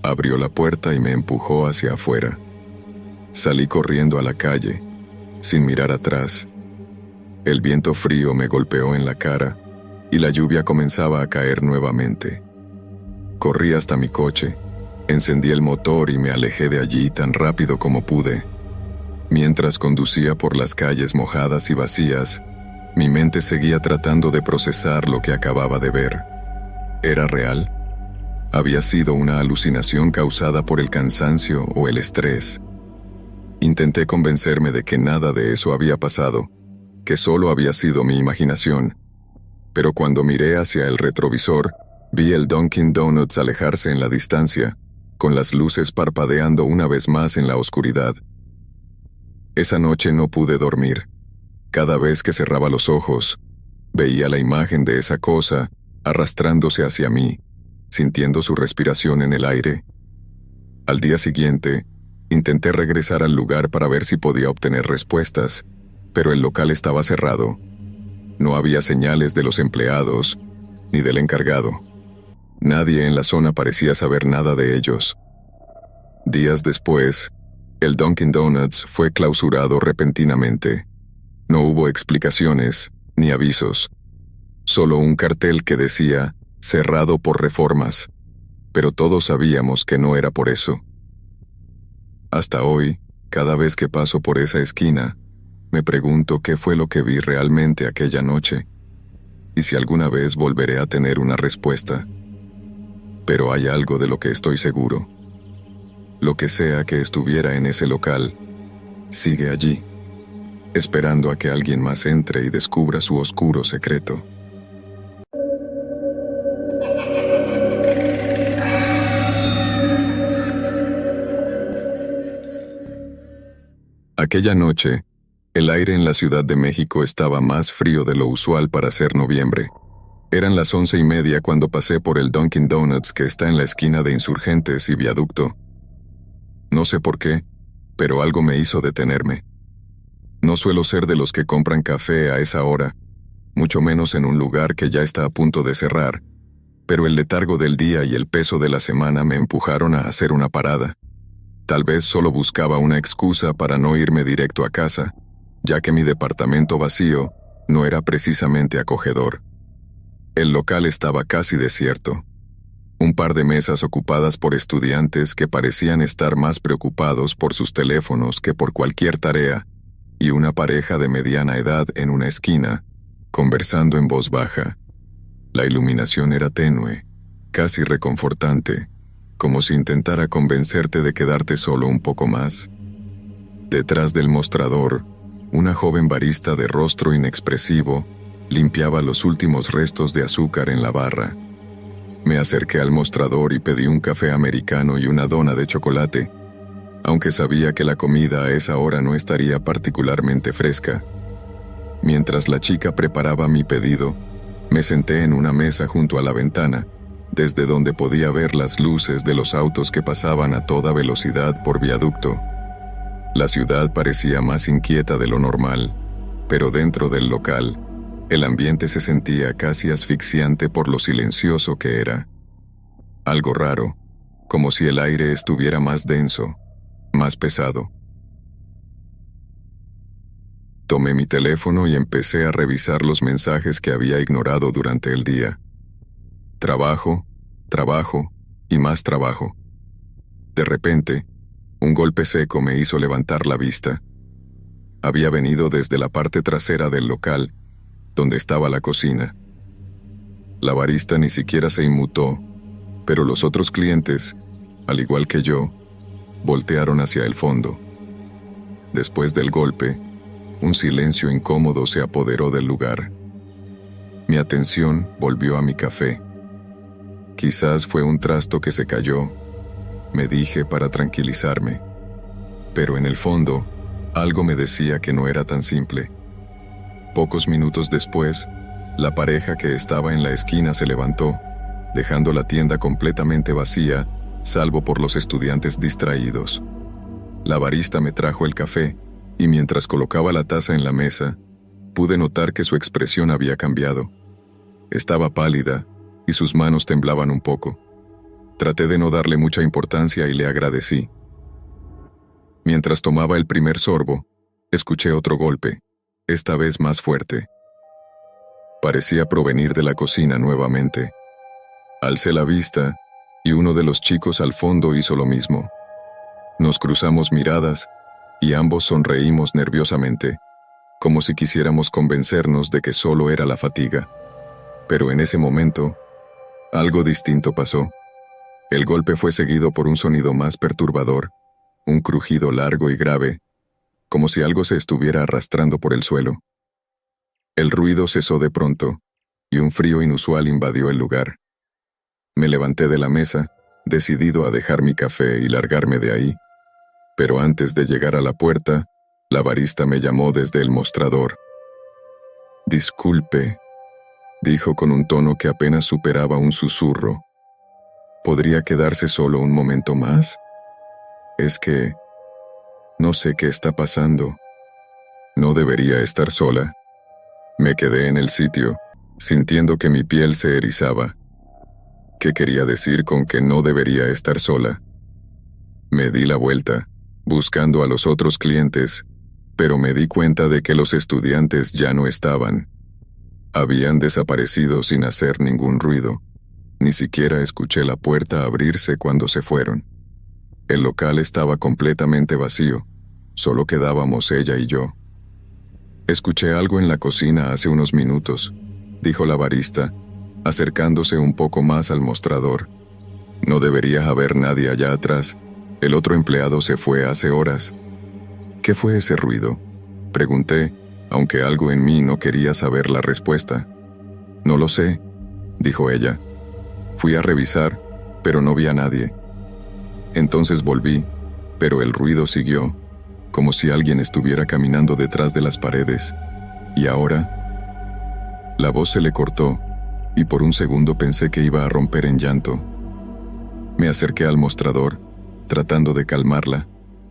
Abrió la puerta y me empujó hacia afuera. Salí corriendo a la calle, sin mirar atrás. El viento frío me golpeó en la cara y la lluvia comenzaba a caer nuevamente. Corrí hasta mi coche, encendí el motor y me alejé de allí tan rápido como pude. Mientras conducía por las calles mojadas y vacías, mi mente seguía tratando de procesar lo que acababa de ver. ¿Era real? ¿Había sido una alucinación causada por el cansancio o el estrés? Intenté convencerme de que nada de eso había pasado, que solo había sido mi imaginación. Pero cuando miré hacia el retrovisor, vi el Dunkin' Donuts alejarse en la distancia, con las luces parpadeando una vez más en la oscuridad. Esa noche no pude dormir. Cada vez que cerraba los ojos, veía la imagen de esa cosa arrastrándose hacia mí, sintiendo su respiración en el aire. Al día siguiente, intenté regresar al lugar para ver si podía obtener respuestas, pero el local estaba cerrado. No había señales de los empleados, ni del encargado. Nadie en la zona parecía saber nada de ellos. Días después, el Dunkin' Donuts fue clausurado repentinamente. No hubo explicaciones, ni avisos. Solo un cartel que decía, cerrado por reformas. Pero todos sabíamos que no era por eso. Hasta hoy, cada vez que paso por esa esquina, me pregunto qué fue lo que vi realmente aquella noche, y si alguna vez volveré a tener una respuesta. Pero hay algo de lo que estoy seguro. Lo que sea que estuviera en ese local, sigue allí, esperando a que alguien más entre y descubra su oscuro secreto. Aquella noche, el aire en la Ciudad de México estaba más frío de lo usual para ser noviembre. Eran las once y media cuando pasé por el Dunkin' Donuts que está en la esquina de Insurgentes y Viaducto. No sé por qué, pero algo me hizo detenerme. No suelo ser de los que compran café a esa hora, mucho menos en un lugar que ya está a punto de cerrar, pero el letargo del día y el peso de la semana me empujaron a hacer una parada. Tal vez solo buscaba una excusa para no irme directo a casa, ya que mi departamento vacío no era precisamente acogedor. El local estaba casi desierto. Un par de mesas ocupadas por estudiantes que parecían estar más preocupados por sus teléfonos que por cualquier tarea, y una pareja de mediana edad en una esquina, conversando en voz baja. La iluminación era tenue, casi reconfortante, como si intentara convencerte de quedarte solo un poco más. Detrás del mostrador, una joven barista de rostro inexpresivo limpiaba los últimos restos de azúcar en la barra. Me acerqué al mostrador y pedí un café americano y una dona de chocolate, aunque sabía que la comida a esa hora no estaría particularmente fresca. Mientras la chica preparaba mi pedido, me senté en una mesa junto a la ventana, desde donde podía ver las luces de los autos que pasaban a toda velocidad por Viaducto. La ciudad parecía más inquieta de lo normal, pero dentro del local, el ambiente se sentía casi asfixiante por lo silencioso que era. Algo raro, como si el aire estuviera más denso, más pesado. Tomé mi teléfono y empecé a revisar los mensajes que había ignorado durante el día. Trabajo, trabajo y más trabajo. De repente, un golpe seco me hizo levantar la vista. Había venido desde la parte trasera del local, donde estaba la cocina. La barista ni siquiera se inmutó, pero los otros clientes, al igual que yo, voltearon hacia el fondo. Después del golpe, un silencio incómodo se apoderó del lugar. Mi atención volvió a mi café. Quizás fue un trasto que se cayó, me dije para tranquilizarme. Pero en el fondo, algo me decía que no era tan simple. Pocos minutos después, la pareja que estaba en la esquina se levantó, dejando la tienda completamente vacía, salvo por los estudiantes distraídos. La barista me trajo el café, y mientras colocaba la taza en la mesa, pude notar que su expresión había cambiado. Estaba pálida, y sus manos temblaban un poco. Traté de no darle mucha importancia y le agradecí. Mientras tomaba el primer sorbo, escuché otro golpe, esta vez más fuerte. Parecía provenir de la cocina nuevamente. Alcé la vista y uno de los chicos al fondo hizo lo mismo. Nos cruzamos miradas y ambos sonreímos nerviosamente, como si quisiéramos convencernos de que solo era la fatiga. Pero en ese momento, algo distinto pasó. El golpe fue seguido por un sonido más perturbador, un crujido largo y grave, como si algo se estuviera arrastrando por el suelo. El ruido cesó de pronto, y un frío inusual invadió el lugar. Me levanté de la mesa, decidido a dejar mi café y largarme de ahí. Pero antes de llegar a la puerta, la barista me llamó desde el mostrador. «Disculpe», dijo con un tono que apenas superaba un susurro. ¿Podría quedarse solo un momento más? Es que no sé qué está pasando. No debería estar sola. Me quedé en el sitio, sintiendo que mi piel se erizaba. ¿Qué quería decir con que no debería estar sola? Me di la vuelta, buscando a los otros clientes, pero me di cuenta de que los estudiantes ya no estaban. Habían desaparecido sin hacer ningún ruido. Ni siquiera escuché la puerta abrirse cuando se fueron. El local estaba completamente vacío, solo quedábamos ella y yo. «Escuché algo en la cocina hace unos minutos», dijo la barista, acercándose un poco más al mostrador. «No debería haber nadie allá atrás. El otro empleado se fue hace horas». «¿Qué fue ese ruido?», pregunté, aunque algo en mí no quería saber la respuesta. «No lo sé», dijo ella. «Fui a revisar, pero no vi a nadie». Entonces volví, pero el ruido siguió, como si alguien estuviera caminando detrás de las paredes. ¿Y ahora? La voz se le cortó, y por un segundo pensé que iba a romper en llanto. Me acerqué al mostrador, tratando de calmarla.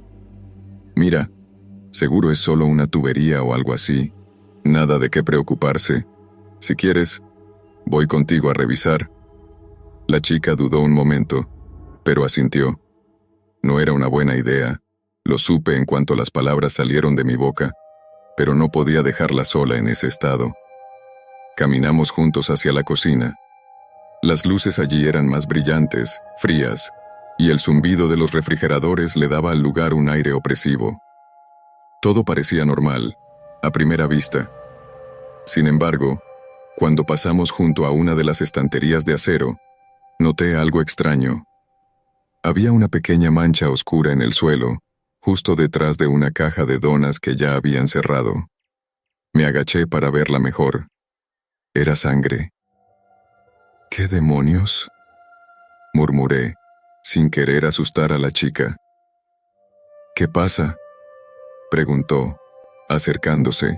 «Mira, seguro es solo una tubería o algo así. Nada de qué preocuparse. Si quieres, voy contigo a revisar». La chica dudó un momento, pero asintió. No era una buena idea, lo supe en cuanto las palabras salieron de mi boca, pero no podía dejarla sola en ese estado. Caminamos juntos hacia la cocina. Las luces allí eran más brillantes, frías, y el zumbido de los refrigeradores le daba al lugar un aire opresivo. Todo parecía normal, a primera vista. Sin embargo, cuando pasamos junto a una de las estanterías de acero, noté algo extraño. Había una pequeña mancha oscura en el suelo, justo detrás de una caja de donas que ya habían cerrado. Me agaché para verla mejor. Era sangre. «¿Qué demonios?», murmuré, sin querer asustar a la chica. «¿Qué pasa?», preguntó, acercándose.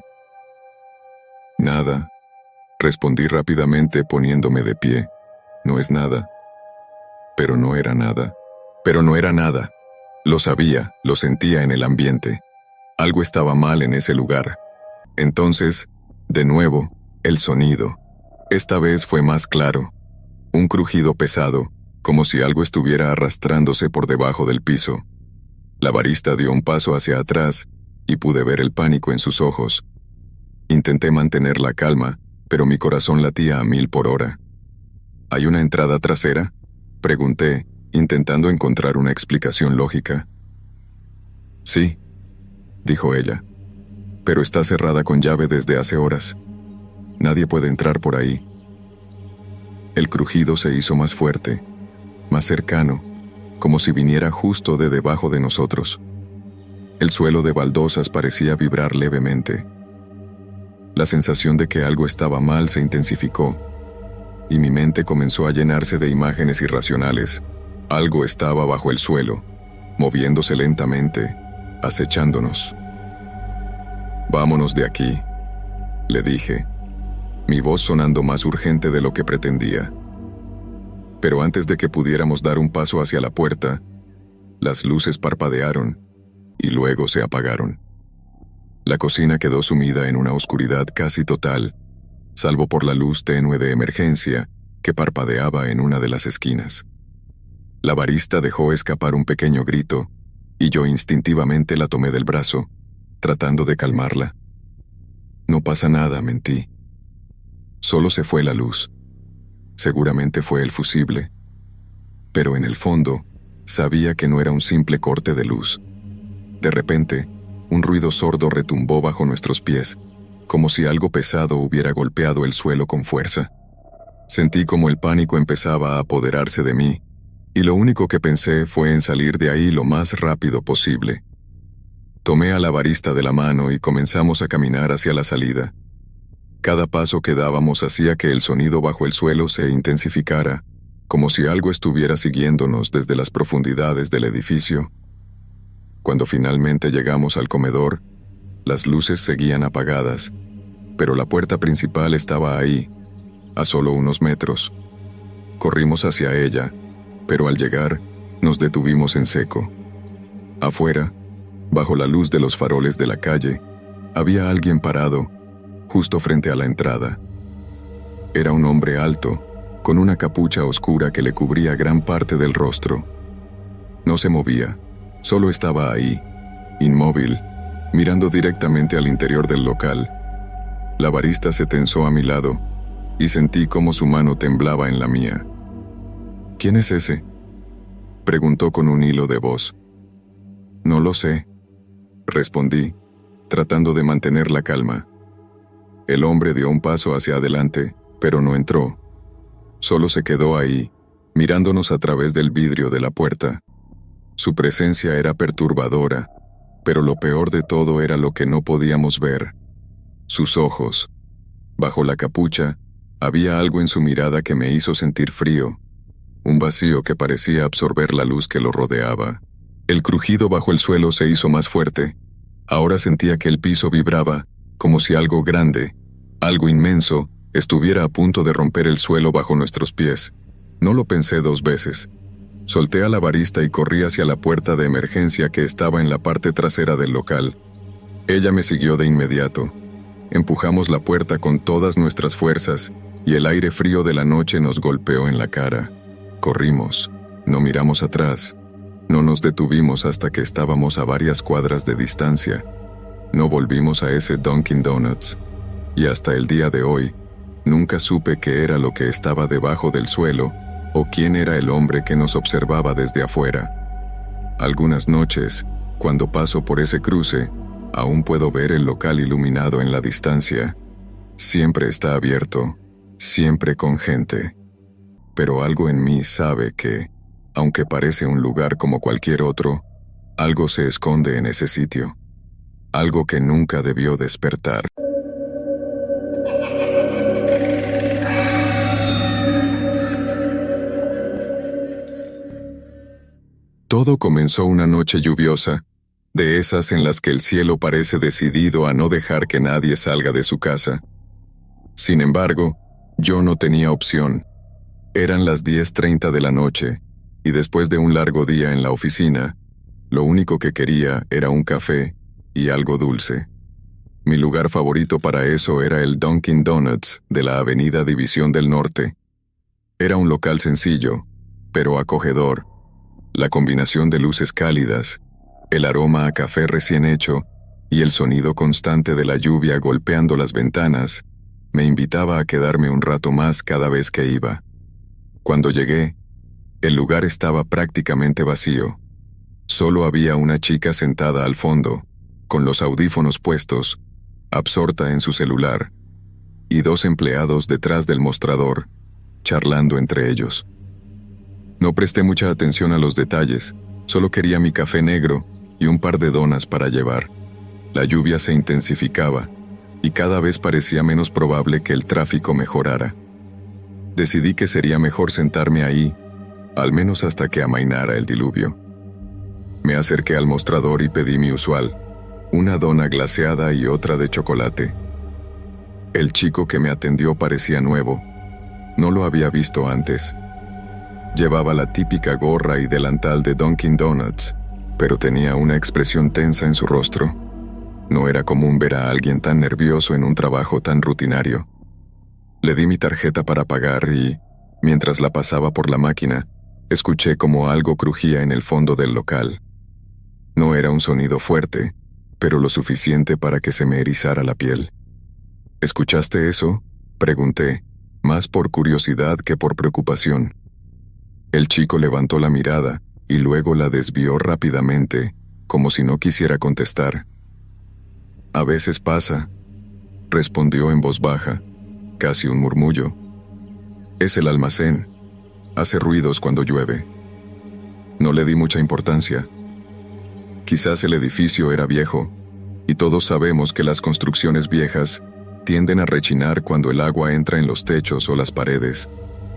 «Nada», respondí rápidamente poniéndome de pie. «No es nada». Pero no era nada. Pero no era nada. Lo sabía, lo sentía en el ambiente. Algo estaba mal en ese lugar. Entonces, de nuevo, el sonido. Esta vez fue más claro. Un crujido pesado, como si algo estuviera arrastrándose por debajo del piso. La barista dio un paso hacia atrás y pude ver el pánico en sus ojos. Intenté mantener la calma, pero mi corazón latía a mil por hora. «¿Hay una entrada trasera?», pregunté, intentando encontrar una explicación lógica. «Sí», dijo ella, «pero está cerrada con llave desde hace horas. Nadie puede entrar por ahí». El crujido se hizo más fuerte, más cercano, como si viniera justo de debajo de nosotros. El suelo de baldosas parecía vibrar levemente. La sensación de que algo estaba mal se intensificó, y mi mente comenzó a llenarse de imágenes irracionales. Algo estaba bajo el suelo, moviéndose lentamente, acechándonos. «Vámonos de aquí», le dije, mi voz sonando más urgente de lo que pretendía. Pero antes de que pudiéramos dar un paso hacia la puerta, las luces parpadearon y luego se apagaron. La cocina quedó sumida en una oscuridad casi total, salvo por la luz tenue de emergencia que parpadeaba en una de las esquinas. La barista dejó escapar un pequeño grito, y yo instintivamente la tomé del brazo, tratando de calmarla. No pasa nada, mentí. Solo se fue la luz. Seguramente fue el fusible. Pero en el fondo, sabía que no era un simple corte de luz. De repente, un ruido sordo retumbó bajo nuestros pies, como si algo pesado hubiera golpeado el suelo con fuerza. Sentí como el pánico empezaba a apoderarse de mí, y lo único que pensé fue en salir de ahí lo más rápido posible. Tomé a la barista de la mano y comenzamos a caminar hacia la salida. Cada paso que dábamos hacía que el sonido bajo el suelo se intensificara, como si algo estuviera siguiéndonos desde las profundidades del edificio. Cuando finalmente llegamos al comedor, las luces seguían apagadas, pero la puerta principal estaba ahí, a solo unos metros. Corrimos hacia ella, pero al llegar, nos detuvimos en seco. Afuera, bajo la luz de los faroles de la calle, había alguien parado, justo frente a la entrada. Era un hombre alto, con una capucha oscura que le cubría gran parte del rostro. No se movía, solo estaba ahí, inmóvil, mirando directamente al interior del local. La barista se tensó a mi lado, y sentí cómo su mano temblaba en la mía. ¿Quién es ese?, preguntó con un hilo de voz. No lo sé, respondí, tratando de mantener la calma. El hombre dio un paso hacia adelante, pero no entró. Solo se quedó ahí, mirándonos a través del vidrio de la puerta. Su presencia era perturbadora, pero lo peor de todo era lo que no podíamos ver. Sus ojos. Bajo la capucha, había algo en su mirada que me hizo sentir frío, un vacío que parecía absorber la luz que lo rodeaba. El crujido bajo el suelo se hizo más fuerte. Ahora sentía que el piso vibraba, como si algo grande, algo inmenso, estuviera a punto de romper el suelo bajo nuestros pies. No lo pensé dos veces. Solté a la barista y corrí hacia la puerta de emergencia que estaba en la parte trasera del local. Ella me siguió de inmediato. Empujamos la puerta con todas nuestras fuerzas, y el aire frío de la noche nos golpeó en la cara. Corrimos, no miramos atrás, no nos detuvimos hasta que estábamos a varias cuadras de distancia. No volvimos a ese Dunkin' Donuts, y hasta el día de hoy, nunca supe qué era lo que estaba debajo del suelo o quién era el hombre que nos observaba desde afuera. Algunas noches, cuando paso por ese cruce, aún puedo ver el local iluminado en la distancia. Siempre está abierto, siempre con gente. Pero algo en mí sabe que, aunque parece un lugar como cualquier otro, algo se esconde en ese sitio. Algo que nunca debió despertar. Todo comenzó una noche lluviosa, de esas en las que el cielo parece decidido a no dejar que nadie salga de su casa. Sin embargo, yo no tenía opción. Eran las diez treinta de la noche, y después de un largo día en la oficina, lo único que quería era un café y algo dulce. Mi lugar favorito para eso era el Dunkin' Donuts de la Avenida División del Norte. Era un local sencillo, pero acogedor. La combinación de luces cálidas, el aroma a café recién hecho y el sonido constante de la lluvia golpeando las ventanas me invitaba a quedarme un rato más cada vez que iba. Cuando llegué, el lugar estaba prácticamente vacío. Solo había una chica sentada al fondo, con los audífonos puestos, absorta en su celular, y dos empleados detrás del mostrador, charlando entre ellos. No presté mucha atención a los detalles, solo quería mi café negro y un par de donas para llevar. La lluvia se intensificaba, y cada vez parecía menos probable que el tráfico mejorara. Decidí que sería mejor sentarme ahí, al menos hasta que amainara el diluvio. Me acerqué al mostrador y pedí mi usual, una dona glaseada y otra de chocolate. El chico que me atendió parecía nuevo. No lo había visto antes. Llevaba la típica gorra y delantal de Dunkin' Donuts, pero tenía una expresión tensa en su rostro. No era común ver a alguien tan nervioso en un trabajo tan rutinario. Le di mi tarjeta para pagar y, mientras la pasaba por la máquina, Escuché como algo crujía en el fondo del local. No era un sonido fuerte, pero lo suficiente para que se me erizara la piel. ¿Escuchaste eso?, pregunté, más por curiosidad que por preocupación. El chico levantó la mirada y luego la desvió rápidamente, como si no quisiera contestar. «A veces pasa», respondió en voz baja, casi un murmullo. «Es el almacén. Hace ruidos cuando llueve». No le di mucha importancia. Quizás el edificio era viejo, y todos sabemos que las construcciones viejas tienden a rechinar cuando el agua entra en los techos o las paredes.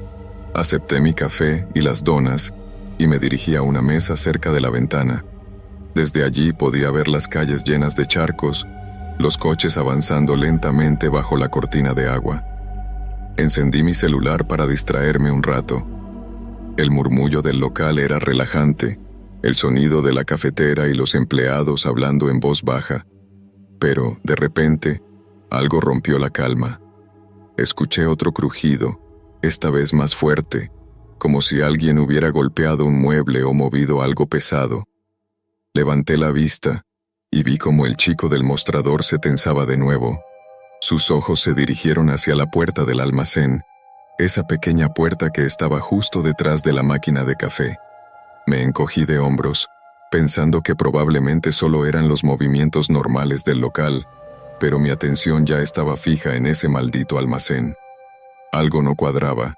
Acepté mi café y las donas y me dirigí a una mesa cerca de la ventana. Desde allí podía ver las calles llenas de charcos, los coches avanzando lentamente bajo la cortina de agua. Encendí mi celular para distraerme un rato. El murmullo del local era relajante, el sonido de la cafetera y los empleados hablando en voz baja. Pero, de repente, algo rompió la calma. Escuché otro crujido, esta vez más fuerte, como si alguien hubiera golpeado un mueble o movido algo pesado. Levanté la vista y vi cómo el chico del mostrador se tensaba de nuevo. Sus ojos se dirigieron hacia la puerta del almacén, esa pequeña puerta que estaba justo detrás de la máquina de café. Me encogí de hombros, pensando que probablemente solo eran los movimientos normales del local, pero mi atención ya estaba fija en ese maldito almacén. Algo no cuadraba.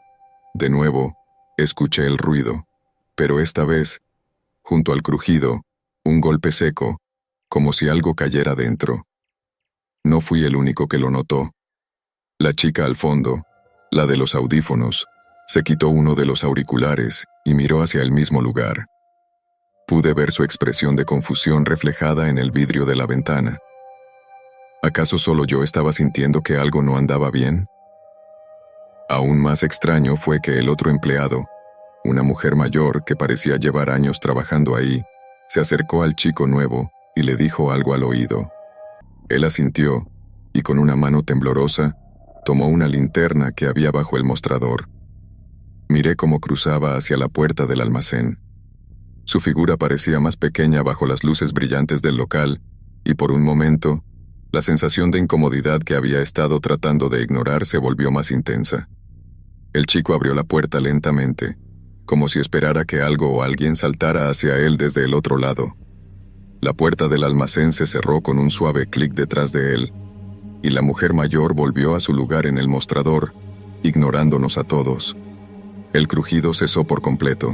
De nuevo, escuché el ruido, pero esta vez, junto al crujido, un golpe seco, como si algo cayera dentro. No fui el único que lo notó. La chica al fondo, la de los audífonos, se quitó uno de los auriculares y miró hacia el mismo lugar. Pude ver su expresión de confusión reflejada en el vidrio de la ventana. ¿Acaso solo yo estaba sintiendo que algo no andaba bien? Aún más extraño fue que el otro empleado, una mujer mayor que parecía llevar años trabajando ahí, se acercó al chico nuevo y le dijo algo al oído. Él asintió y con una mano temblorosa tomó una linterna que había bajo el mostrador. Miré cómo cruzaba hacia la puerta del almacén. Su figura parecía más pequeña bajo las luces brillantes del local y por un momento, la sensación de incomodidad que había estado tratando de ignorar se volvió más intensa. El chico abrió la puerta lentamente, como si esperara que algo o alguien saltara hacia él desde el otro lado. La puerta del almacén se cerró con un suave clic detrás de él, y la mujer mayor volvió a su lugar en el mostrador, ignorándonos a todos. El crujido cesó por completo.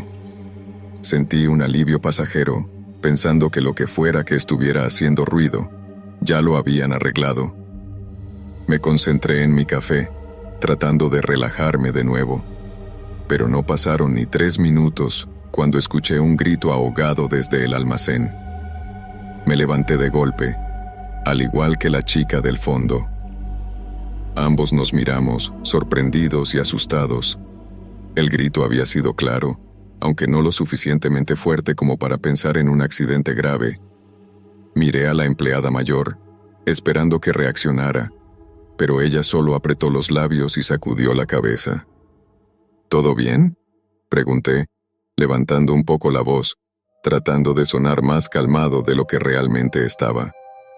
Sentí un alivio pasajero, pensando que lo que fuera que estuviera haciendo ruido, ya lo habían arreglado. Me concentré en mi café, tratando de relajarme de nuevo. Pero no pasaron ni tres minutos cuando escuché un grito ahogado desde el almacén. Me levanté de golpe, al igual que la chica del fondo. Ambos nos miramos, sorprendidos y asustados. El grito había sido claro, aunque no lo suficientemente fuerte como para pensar en un accidente grave. Miré a la empleada mayor, esperando que reaccionara, pero ella solo apretó los labios y sacudió la cabeza. ¿Todo bien?, pregunté, levantando un poco la voz, tratando de sonar más calmado de lo que realmente estaba.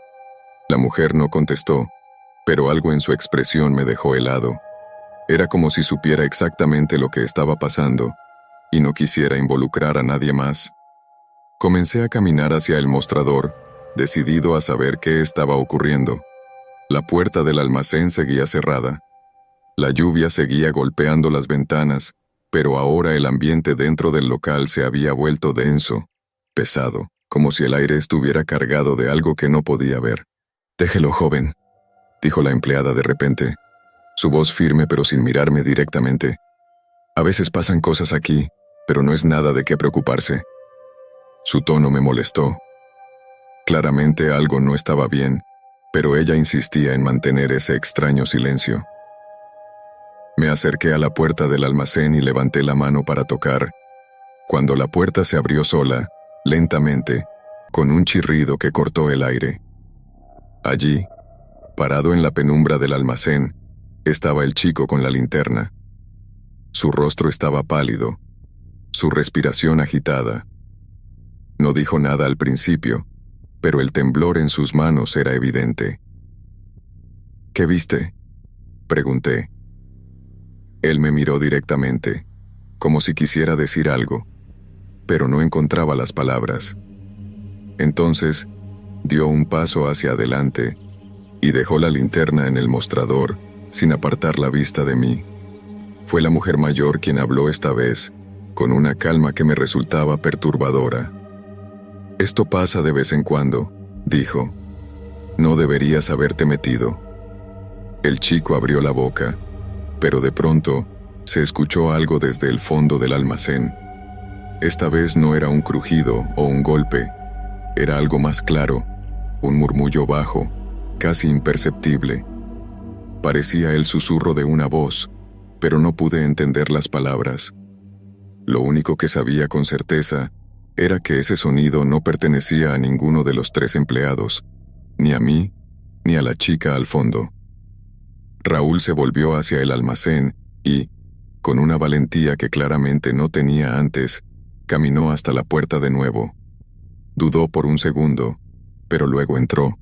La mujer no contestó, pero algo en su expresión me dejó helado. Era como si supiera exactamente lo que estaba pasando, y no quisiera involucrar a nadie más. Comencé a caminar hacia el mostrador, decidido a saber qué estaba ocurriendo. La puerta del almacén seguía cerrada. La lluvia seguía golpeando las ventanas, pero ahora el ambiente dentro del local se había vuelto denso, pesado, como si el aire estuviera cargado de algo que no podía ver. «Déjelo, joven», dijo la empleada de repente, su voz firme pero sin mirarme directamente. «A veces pasan cosas aquí, pero no es nada de qué preocuparse». Su tono me molestó. Claramente algo no estaba bien, pero ella insistía en mantener ese extraño silencio. Me acerqué a la puerta del almacén y levanté la mano para tocar, cuando la puerta se abrió sola, lentamente, con un chirrido que cortó el aire. Allí, parado en la penumbra del almacén, estaba el chico con la linterna. Su rostro estaba pálido, su respiración agitada. No dijo nada al principio, pero el temblor en sus manos era evidente. ¿Qué viste?, pregunté. Él me miró directamente, como si quisiera decir algo, pero no encontraba las palabras. Entonces, dio un paso hacia adelante y dejó la linterna en el mostrador, sin apartar la vista de mí. Fue la mujer mayor quien habló esta vez, con una calma que me resultaba perturbadora. «Esto pasa de vez en cuando», dijo. «No deberías haberte metido». El chico abrió la boca, pero de pronto se escuchó algo desde el fondo del almacén. Esta vez no era un crujido o un golpe, era algo más claro, un murmullo bajo, casi imperceptible. Parecía el susurro de una voz, pero no pude entender las palabras. Lo único que sabía con certeza era que ese sonido no pertenecía a ninguno de los tres empleados, ni a mí, ni a la chica al fondo. Raúl se volvió hacia el almacén y, con una valentía que claramente no tenía antes, caminó hasta la puerta de nuevo. Dudó por un segundo, pero luego entró.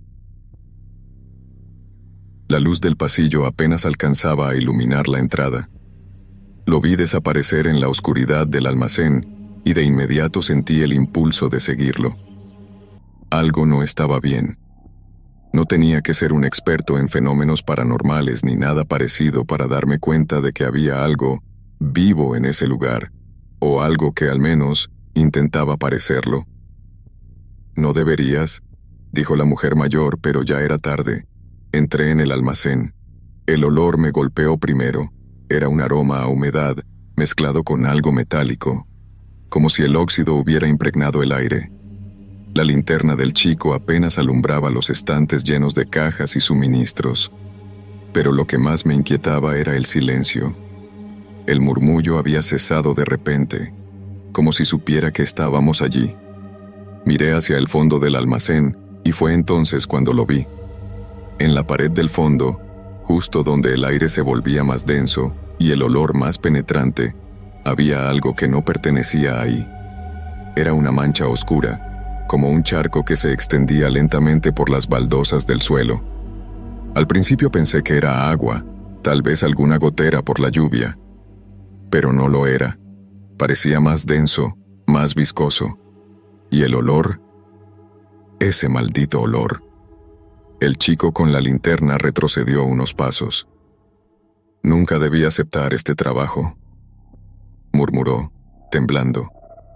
La luz del pasillo apenas alcanzaba a iluminar la entrada. Lo vi desaparecer en la oscuridad del almacén y de inmediato sentí el impulso de seguirlo. Algo no estaba bien. No tenía que ser un experto en fenómenos paranormales ni nada parecido para darme cuenta de que había algo vivo en ese lugar, o algo que al menos intentaba parecerlo. «No deberías», dijo la mujer mayor, pero ya era tarde. Entré en el almacén. El olor me golpeó primero. Era un aroma a humedad mezclado con algo metálico, como si el óxido hubiera impregnado el aire. La linterna del chico apenas alumbraba los estantes llenos de cajas y suministros. Pero lo que más me inquietaba era el silencio. El murmullo había cesado de repente, como si supiera que estábamos allí. Miré hacia el fondo del almacén y fue entonces cuando lo vi. En la pared del fondo, justo donde el aire se volvía más denso y el olor más penetrante, había algo que no pertenecía ahí. Era una mancha oscura, como un charco que se extendía lentamente por las baldosas del suelo. Al principio pensé que era agua, tal vez alguna gotera por la lluvia. Pero no lo era. Parecía más denso, más viscoso. Y el olor, ese maldito olor. El chico con la linterna retrocedió unos pasos. «Nunca debí aceptar este trabajo», murmuró, temblando.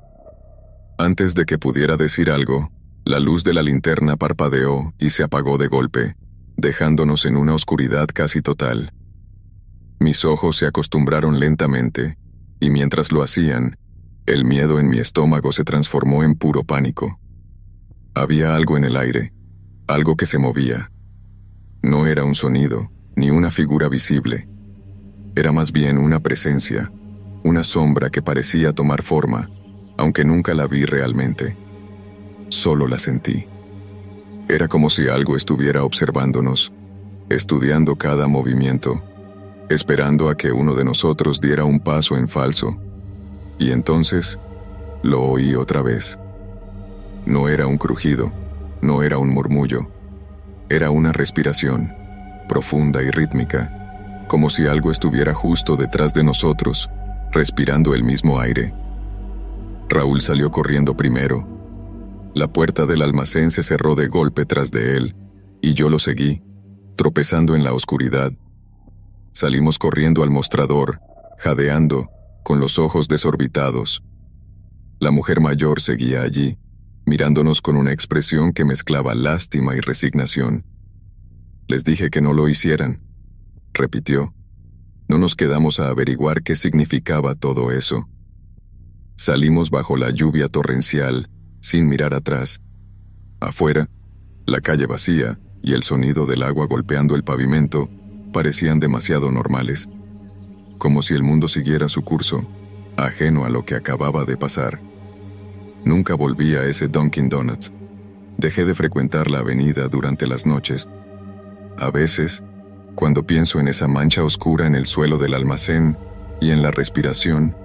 Antes de que pudiera decir algo, la luz de la linterna parpadeó y se apagó de golpe, dejándonos en una oscuridad casi total. Mis ojos se acostumbraron lentamente, y mientras lo hacían, el miedo en mi estómago se transformó en puro pánico. Había algo en el aire, algo que se movía. No era un sonido, ni una figura visible. Era más bien una presencia, una sombra que parecía tomar forma, aunque nunca la vi realmente. Solo la sentí. Era como si algo estuviera observándonos, estudiando cada movimiento, esperando a que uno de nosotros diera un paso en falso. Y entonces, lo oí otra vez. No era un crujido, no era un murmullo. Era una respiración, profunda y rítmica, como si algo estuviera justo detrás de nosotros, respirando el mismo aire. Raúl salió corriendo primero. La puerta del almacén se cerró de golpe tras de él, y yo lo seguí, tropezando en la oscuridad. Salimos corriendo al mostrador, jadeando, con los ojos desorbitados. La mujer mayor seguía allí, mirándonos con una expresión que mezclaba lástima y resignación. «Les dije que no lo hicieran», repitió. No nos quedamos a averiguar qué significaba todo eso. Salimos bajo la lluvia torrencial, sin mirar atrás. Afuera, la calle vacía y el sonido del agua golpeando el pavimento parecían demasiado normales, como si el mundo siguiera su curso, ajeno a lo que acababa de pasar. Nunca volví a ese Dunkin' Donuts. Dejé de frecuentar la avenida durante las noches. A veces, cuando pienso en esa mancha oscura en el suelo del almacén y en la respiración,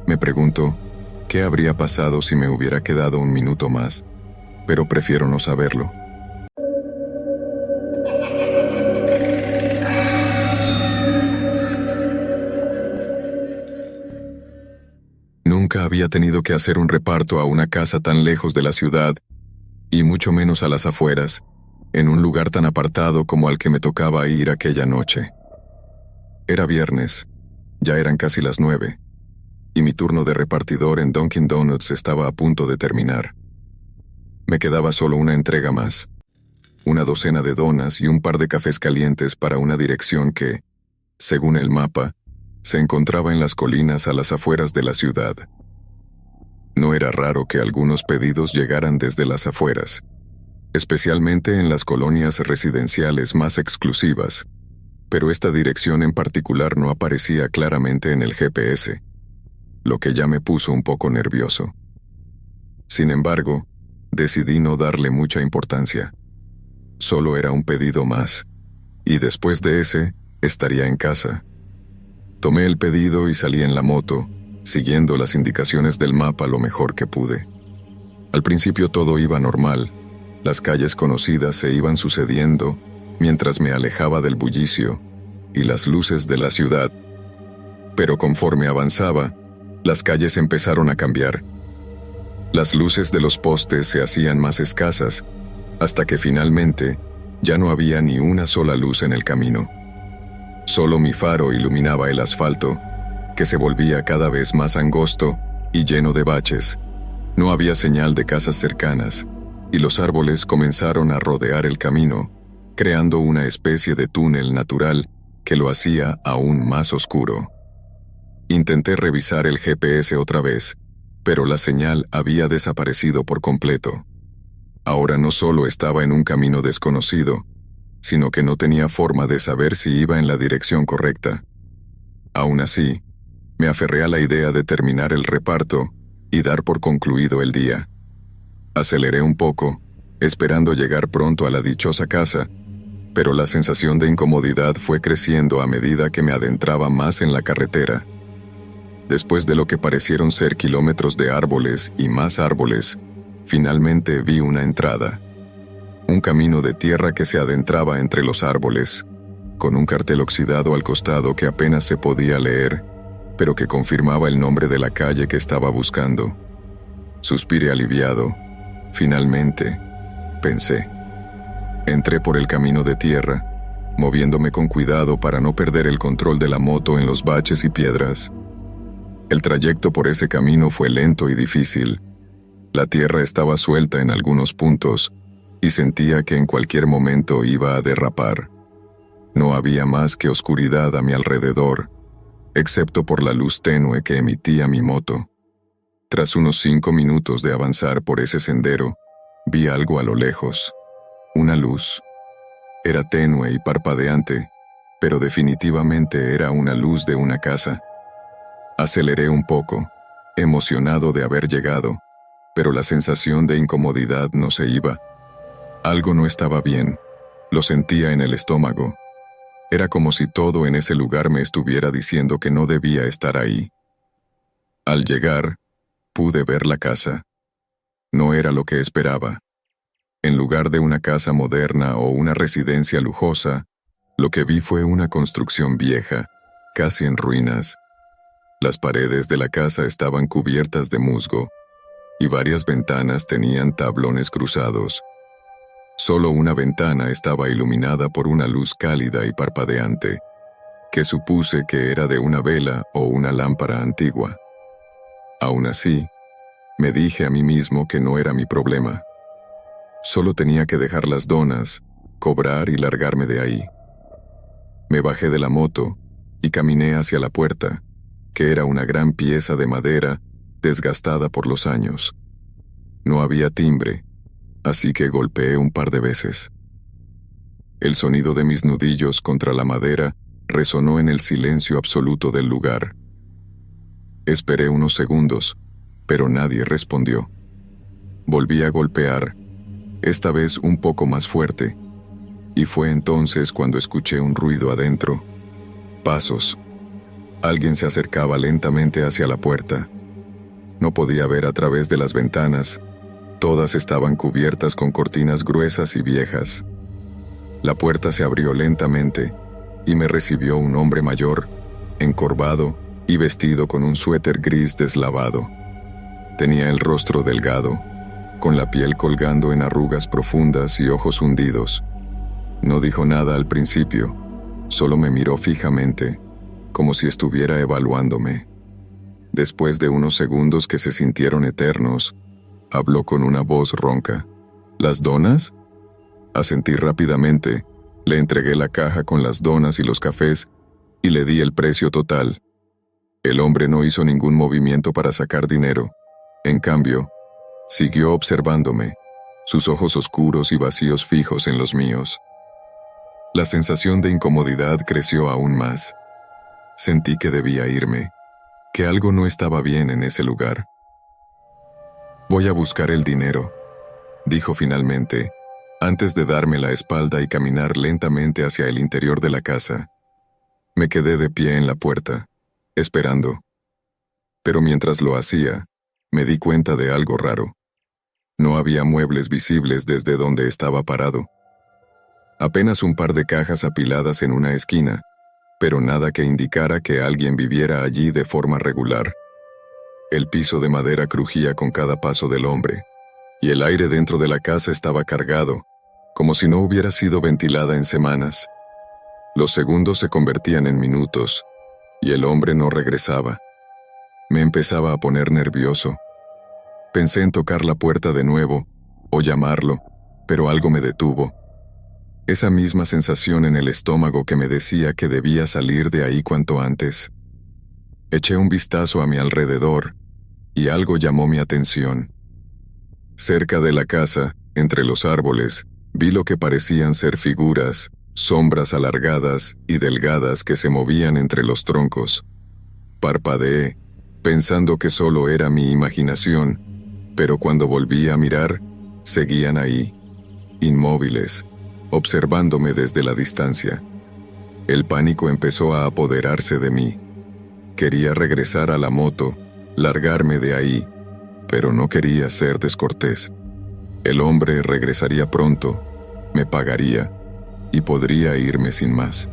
Me pregunto, ¿qué habría pasado si me hubiera quedado un minuto más? Pero prefiero no saberlo. Nunca había tenido que hacer un reparto a una casa tan lejos de la ciudad, y mucho menos a las afueras, en un lugar tan apartado como al que me tocaba ir aquella noche. Era viernes, ya eran casi las nueve, y mi turno de repartidor en Dunkin' Donuts estaba a punto de terminar. Me quedaba solo una entrega más, una docena de donas y un par de cafés calientes para una dirección que, según el mapa, se encontraba en las colinas a las afueras de la ciudad. No era raro que algunos pedidos llegaran desde las afueras, especialmente en las colonias residenciales más exclusivas, pero esta dirección en particular no aparecía claramente en el G P S, lo que ya me puso un poco nervioso. Sin embargo, decidí no darle mucha importancia. Solo era un pedido más, y después de ese, estaría en casa. Tomé el pedido y salí en la moto, siguiendo las indicaciones del mapa lo mejor que pude. Al principio todo iba normal, las calles conocidas se iban sucediendo mientras me alejaba del bullicio y las luces de la ciudad. Pero conforme avanzaba, las calles empezaron a cambiar. Las luces de los postes se hacían más escasas, hasta que finalmente ya no había ni una sola luz en el camino. Solo mi faro iluminaba el asfalto, que se volvía cada vez más angosto y lleno de baches. No había señal de casas cercanas, y los árboles comenzaron a rodear el camino, creando una especie de túnel natural que lo hacía aún más oscuro. Intenté revisar el G P S otra vez, pero la señal había desaparecido por completo. Ahora no solo estaba en un camino desconocido, sino que no tenía forma de saber si iba en la dirección correcta. Aún así, me aferré a la idea de terminar el reparto y dar por concluido el día. Aceleré un poco, esperando llegar pronto a la dichosa casa, pero la sensación de incomodidad fue creciendo a medida que me adentraba más en la carretera. Después de lo que parecieron ser kilómetros de árboles y más árboles, finalmente vi una entrada. Un camino de tierra que se adentraba entre los árboles, con un cartel oxidado al costado que apenas se podía leer, pero que confirmaba el nombre de la calle que estaba buscando. Suspiré aliviado. Finalmente, pensé. Entré por el camino de tierra, moviéndome con cuidado para no perder el control de la moto en los baches y piedras. El trayecto por ese camino fue lento y difícil. La tierra estaba suelta en algunos puntos, y sentía que en cualquier momento iba a derrapar. No había más que oscuridad a mi alrededor, excepto por la luz tenue que emitía mi moto. Tras unos cinco minutos de avanzar por ese sendero, vi algo a lo lejos. Una luz. Era tenue y parpadeante, pero definitivamente era una luz de una casa. Aceleré un poco, emocionado de haber llegado, pero la sensación de incomodidad no se iba. Algo no estaba bien, lo sentía en el estómago. Era como si todo en ese lugar me estuviera diciendo que no debía estar ahí. Al llegar, pude ver la casa. No era lo que esperaba. En lugar de una casa moderna o una residencia lujosa, lo que vi fue una construcción vieja, casi en ruinas. Las paredes de la casa estaban cubiertas de musgo, y varias ventanas tenían tablones cruzados. Solo una ventana estaba iluminada por una luz cálida y parpadeante, que supuse que era de una vela o una lámpara antigua. Aún así, me dije a mí mismo que no era mi problema. Solo tenía que dejar las donas, cobrar y largarme de ahí. Me bajé de la moto y caminé hacia la puerta, que era una gran pieza de madera desgastada por los años. No había timbre, así que golpeé un par de veces. El sonido de mis nudillos contra la madera resonó en el silencio absoluto del lugar. Esperé unos segundos, pero nadie respondió. Volví a golpear, esta vez un poco más fuerte, y fue entonces cuando escuché un ruido adentro. Pasos. Alguien se acercaba lentamente hacia la puerta. No podía ver a través de las ventanas. Todas estaban cubiertas con cortinas gruesas y viejas. La puerta se abrió lentamente y me recibió un hombre mayor, encorvado y vestido con un suéter gris deslavado. Tenía el rostro delgado, con la piel colgando en arrugas profundas y ojos hundidos. No dijo nada al principio, solo me miró fijamente, como si estuviera evaluándome. Después de unos segundos que se sintieron eternos, habló con una voz ronca. ¿Las donas? Asentí rápidamente, le entregué la caja con las donas y los cafés y le di el precio total. El hombre no hizo ningún movimiento para sacar dinero. En cambio, siguió observándome, sus ojos oscuros y vacíos fijos en los míos. La sensación de incomodidad creció aún más. Sentí que debía irme, que algo no estaba bien en ese lugar. «Voy a buscar el dinero», dijo finalmente, antes de darme la espalda y caminar lentamente hacia el interior de la casa. Me quedé de pie en la puerta, esperando. Pero mientras lo hacía, me di cuenta de algo raro. No había muebles visibles desde donde estaba parado. Apenas un par de cajas apiladas en una esquina, pero nada que indicara que alguien viviera allí de forma regular. El piso de madera crujía con cada paso del hombre, y el aire dentro de la casa estaba cargado, como si no hubiera sido ventilada en semanas. Los segundos se convertían en minutos, y el hombre no regresaba. Me empezaba a poner nervioso. Pensé en tocar la puerta de nuevo, o llamarlo, pero algo me detuvo. Esa misma sensación en el estómago que me decía que debía salir de ahí cuanto antes. Eché un vistazo a mi alrededor, y algo llamó mi atención. Cerca de la casa, entre los árboles, vi lo que parecían ser figuras, sombras alargadas y delgadas que se movían entre los troncos. Parpadeé, pensando que solo era mi imaginación, pero cuando volví a mirar, seguían ahí, inmóviles, observándome desde la distancia. El pánico empezó a apoderarse de mí. Quería regresar a la moto, largarme de ahí, pero no quería ser descortés. El hombre regresaría pronto, me pagaría, y podría irme sin más.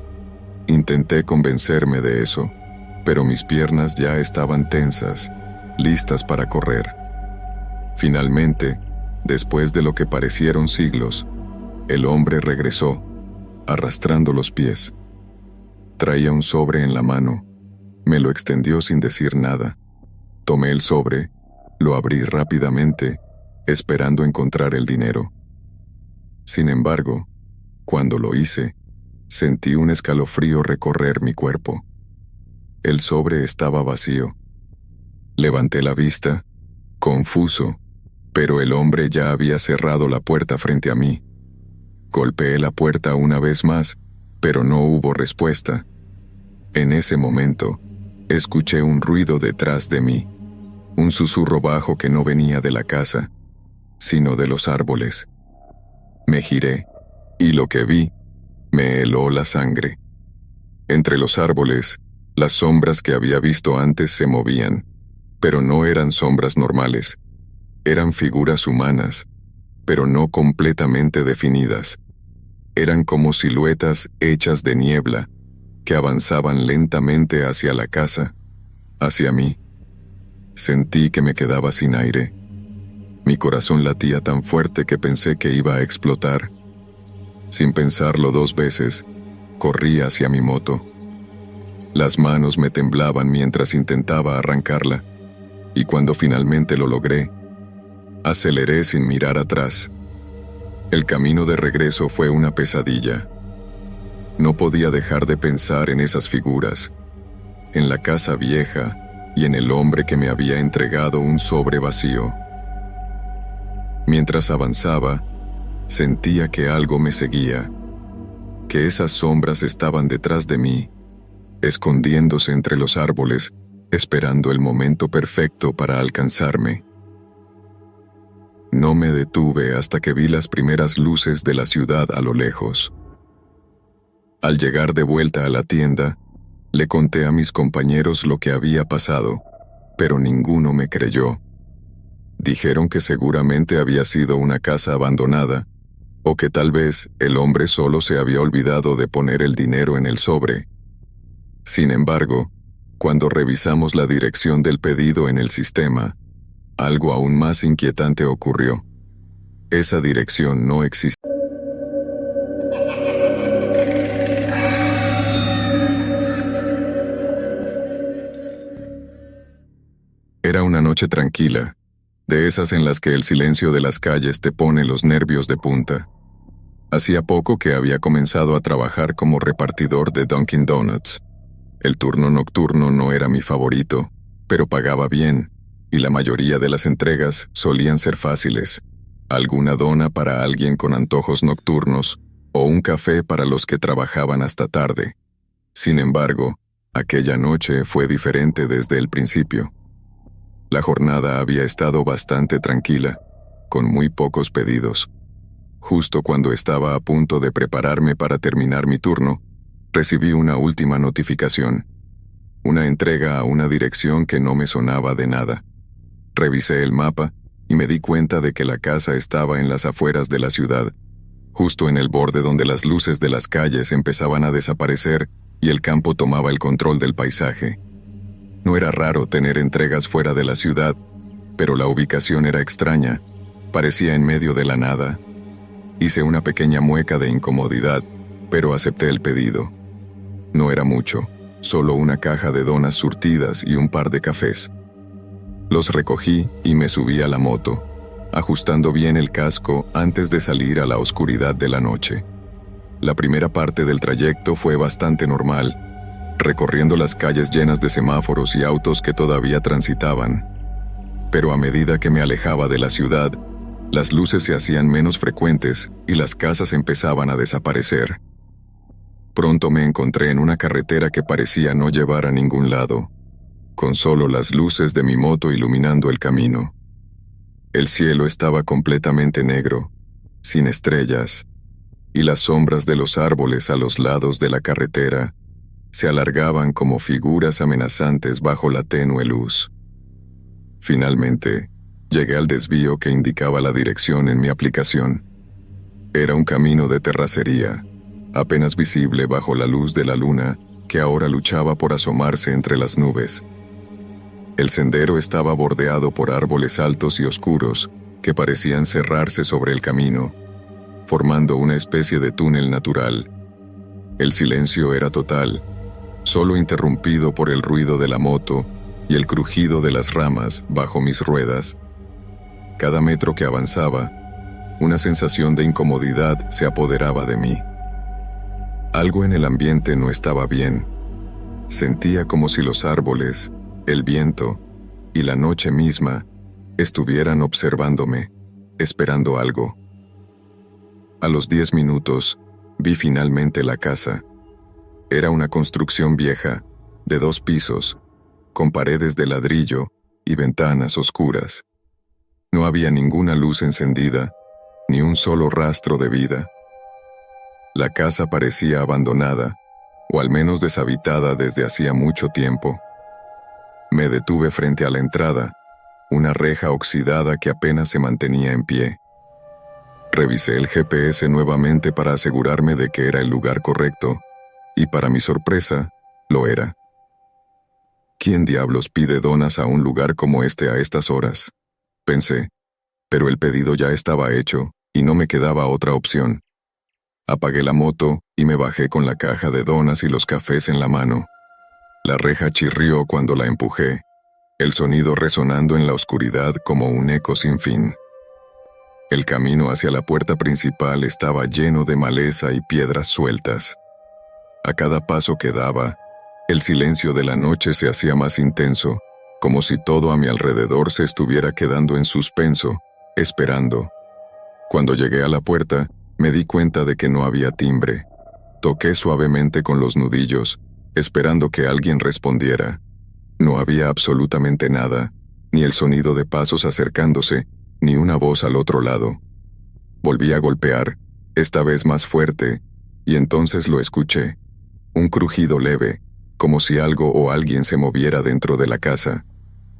Intenté convencerme de eso, pero mis piernas ya estaban tensas, listas para correr. Finalmente, después de lo que parecieron siglos, el hombre regresó, arrastrando los pies. Traía un sobre en la mano. Me lo extendió sin decir nada. Tomé el sobre, lo abrí rápidamente, esperando encontrar el dinero. Sin embargo, cuando lo hice, sentí un escalofrío recorrer mi cuerpo. El sobre estaba vacío. Levanté la vista, confuso, pero el hombre ya había cerrado la puerta frente a mí. Golpeé la puerta una vez más, pero no hubo respuesta. En ese momento, escuché un ruido detrás de mí, un susurro bajo que no venía de la casa, sino de los árboles. Me giré, y lo que vi me heló la sangre. Entre los árboles, las sombras que había visto antes se movían, pero no eran sombras normales. Eran figuras humanas, pero no completamente definidas. Eran como siluetas hechas de niebla, que avanzaban lentamente hacia la casa, hacia mí. Sentí que me quedaba sin aire. Mi corazón latía tan fuerte que pensé que iba a explotar. Sin pensarlo dos veces, corrí hacia mi moto. Las manos me temblaban mientras intentaba arrancarla, y cuando finalmente lo logré, aceleré sin mirar atrás. El camino de regreso fue una pesadilla. No podía dejar de pensar en esas figuras, en la casa vieja y en el hombre que me había entregado un sobre vacío. Mientras avanzaba, sentía que algo me seguía, que esas sombras estaban detrás de mí, escondiéndose entre los árboles, esperando el momento perfecto para alcanzarme. No me detuve hasta que vi las primeras luces de la ciudad a lo lejos. Al llegar de vuelta a la tienda, le conté a mis compañeros lo que había pasado. pero ninguno me creyó. Dijeron que seguramente había sido una casa abandonada, o que tal vez el hombre solo se había olvidado de poner el dinero en el sobre. Sin embargo, cuando revisamos la dirección del pedido en el sistema, algo aún más inquietante ocurrió. Esa dirección no existía. Era una noche tranquila, de esas en las que el silencio de las calles te pone los nervios de punta. Hacía poco que había comenzado a trabajar como repartidor de Dunkin' Donuts. El turno nocturno no era mi favorito, pero pagaba bien, y la mayoría de las entregas solían ser fáciles. Alguna dona para alguien con antojos nocturnos, o un café para los que trabajaban hasta tarde. Sin embargo, aquella noche fue diferente desde el principio. La jornada había estado bastante tranquila, con muy pocos pedidos. Justo cuando estaba a punto de prepararme para terminar mi turno, recibí una última notificación. Una entrega a una dirección que no me sonaba de nada. Revisé el mapa y me di cuenta de que la casa estaba en las afueras de la ciudad, justo en el borde donde las luces de las calles empezaban a desaparecer y el campo tomaba el control del paisaje. No era raro tener entregas fuera de la ciudad, pero la ubicación era extraña, parecía en medio de la nada. Hice una pequeña mueca de incomodidad, pero acepté el pedido. No era mucho, solo una caja de donas surtidas y un par de cafés. Los recogí y me subí a la moto, ajustando bien el casco antes de salir a la oscuridad de la noche. La primera parte del trayecto fue bastante normal, recorriendo las calles llenas de semáforos y autos que todavía transitaban. Pero a medida que me alejaba de la ciudad, las luces se hacían menos frecuentes y las casas empezaban a desaparecer. Pronto me encontré en una carretera que parecía no llevar a ningún lado, con solo las luces de mi moto iluminando el camino. El cielo estaba completamente negro, sin estrellas, y las sombras de los árboles a los lados de la carretera se alargaban como figuras amenazantes bajo la tenue luz. Finalmente, llegué al desvío que indicaba la dirección en mi aplicación. Era un camino de terracería, apenas visible bajo la luz de la luna que ahora luchaba por asomarse entre las nubes. El sendero estaba bordeado por árboles altos y oscuros que parecían cerrarse sobre el camino, formando una especie de túnel natural. El silencio era total, solo interrumpido por el ruido de la moto y el crujido de las ramas bajo mis ruedas. Cada metro que avanzaba, una sensación de incomodidad se apoderaba de mí. Algo en el ambiente no estaba bien. Sentía como si los árboles, el viento y la noche misma estuvieran observándome, esperando algo. A los diez minutos, vi finalmente la casa. Era una construcción vieja, de dos pisos, con paredes de ladrillo y ventanas oscuras. No había ninguna luz encendida, ni un solo rastro de vida. La casa parecía abandonada, o al menos deshabitada desde hacía mucho tiempo. Me detuve frente a la entrada, una reja oxidada que apenas se mantenía en pie. Revisé el G P S nuevamente para asegurarme de que era el lugar correcto, y para mi sorpresa, lo era. ¿Quién diablos pide donas a un lugar como este a estas horas? Pensé, pero el pedido ya estaba hecho y no me quedaba otra opción. Apagué la moto y me bajé con la caja de donas y los cafés en la mano. La reja chirrió cuando la empujé, el sonido resonando en la oscuridad como un eco sin fin. El camino hacia la puerta principal estaba lleno de maleza y piedras sueltas. A cada paso que daba, el silencio de la noche se hacía más intenso, como si todo a mi alrededor se estuviera quedando en suspenso, esperando. Cuando llegué a la puerta, me di cuenta de que no había timbre. Toqué suavemente con los nudillos, esperando que alguien respondiera. No había absolutamente nada, ni el sonido de pasos acercándose, ni una voz al otro lado. Volví a golpear, esta vez más fuerte, y entonces lo escuché. Un crujido leve, como si algo o alguien se moviera dentro de la casa.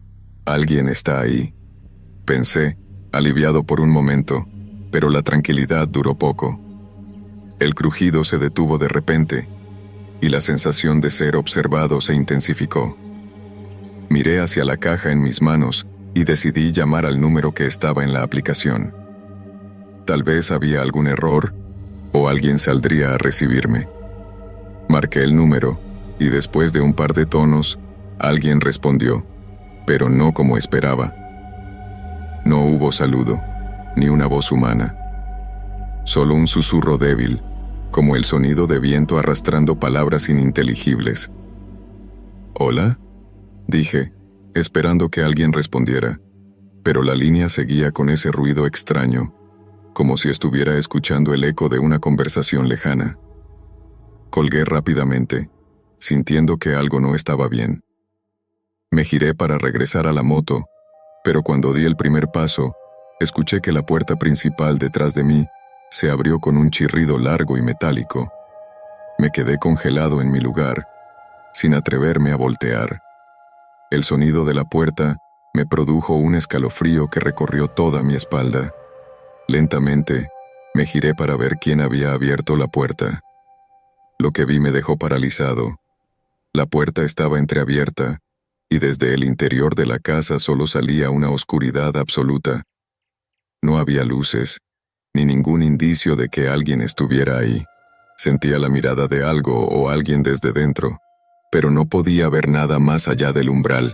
Alguien está ahí. Pensé, aliviado por un momento, pero la tranquilidad duró poco. El crujido se detuvo de repente, y la sensación de ser observado se intensificó. Miré hacia la caja en mis manos y decidí llamar al número que estaba en la aplicación. Tal vez había algún error, o alguien saldría a recibirme. Marqué el número, y después de un par de tonos, alguien respondió, pero no como esperaba. No hubo saludo, ni una voz humana. Solo un susurro débil, como el sonido de viento arrastrando palabras ininteligibles. ¿Hola?, dije, esperando que alguien respondiera, pero la línea seguía con ese ruido extraño, como si estuviera escuchando el eco de una conversación lejana. Colgué rápidamente, sintiendo que algo no estaba bien. Me giré para regresar a la moto, pero cuando di el primer paso, escuché que la puerta principal detrás de mí se abrió con un chirrido largo y metálico. Me quedé congelado en mi lugar, sin atreverme a voltear. El sonido de la puerta me produjo un escalofrío que recorrió toda mi espalda. Lentamente, me giré para ver quién había abierto la puerta. Lo que vi me dejó paralizado. La puerta estaba entreabierta, y desde el interior de la casa solo salía una oscuridad absoluta. No había luces, ni ningún indicio de que alguien estuviera ahí. Sentía la mirada de algo o alguien desde dentro, pero no podía ver nada más allá del umbral.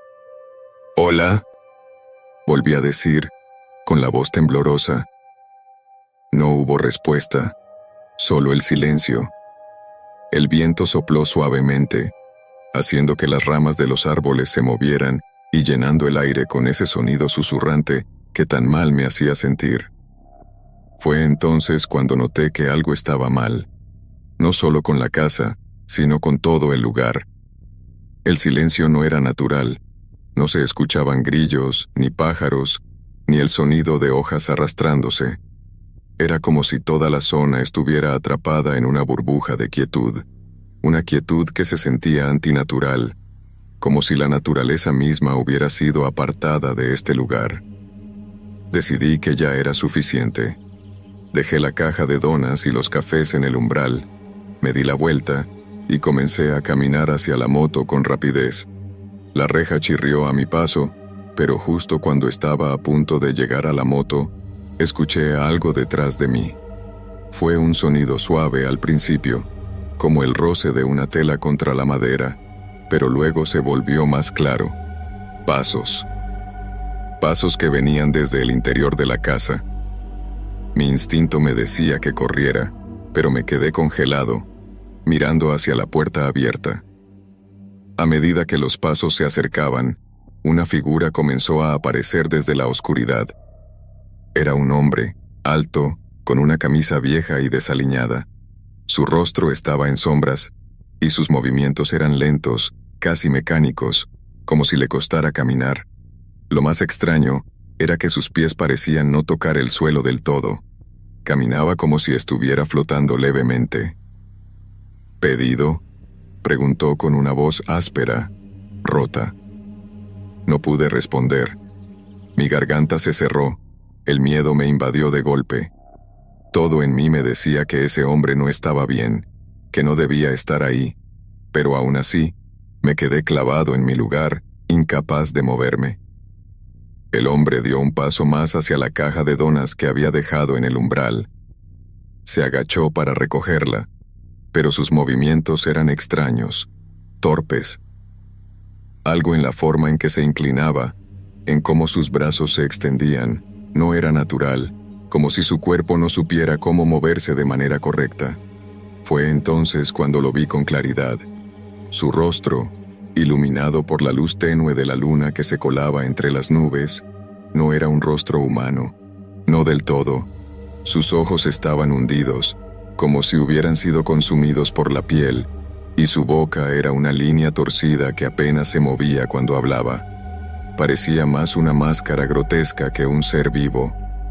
«¿Hola?», volví a decir, con la voz temblorosa. No hubo respuesta, solo el silencio. El viento sopló suavemente, haciendo que las ramas de los árboles se movieran y llenando el aire con ese sonido susurrante que tan mal me hacía sentir. Fue entonces cuando noté que algo estaba mal, no solo con la casa, sino con todo el lugar. El silencio no era natural, no se escuchaban grillos, ni pájaros, ni el sonido de hojas arrastrándose. Era como si toda la zona estuviera atrapada en una burbuja de quietud, una quietud que se sentía antinatural, como si la naturaleza misma hubiera sido apartada de este lugar. Decidí que ya era suficiente. Dejé la caja de donas y los cafés en el umbral, me di la vuelta y comencé a caminar hacia la moto con rapidez. La reja chirrió a mi paso, pero justo cuando estaba a punto de llegar a la moto, escuché algo detrás de mí. Fue un sonido suave al principio, como el roce de una tela contra la madera, pero luego se volvió más claro. Pasos. Pasos que venían desde el interior de la casa. Mi instinto me decía que corriera, pero me quedé congelado, mirando hacia la puerta abierta. A medida que los pasos se acercaban, una figura comenzó a aparecer desde la oscuridad. Era un hombre, alto, con una camisa vieja y desaliñada. Su rostro estaba en sombras, y sus movimientos eran lentos, casi mecánicos, como si le costara caminar. Lo más extraño era que sus pies parecían no tocar el suelo del todo. Caminaba como si estuviera flotando levemente. «¿Pedido?», preguntó con una voz áspera, rota. No pude responder. Mi garganta se cerró, el miedo me invadió de golpe. Todo en mí me decía que ese hombre no estaba bien, que no debía estar ahí, pero aún así, me quedé clavado en mi lugar, incapaz de moverme. El hombre dio un paso más hacia la caja de donas que había dejado en el umbral. Se agachó para recogerla, pero sus movimientos eran extraños, torpes. Algo en la forma en que se inclinaba, en cómo sus brazos se extendían, no era natural, como si su cuerpo no supiera cómo moverse de manera correcta. Fue entonces cuando lo vi con claridad. Su rostro, iluminado por la luz tenue de la luna que se colaba entre las nubes, no era un rostro humano, no del todo. Sus ojos estaban hundidos, como si hubieran sido consumidos por la piel, y su boca era una línea torcida que apenas se movía cuando hablaba. Parecía más una máscara grotesca que un ser vivo.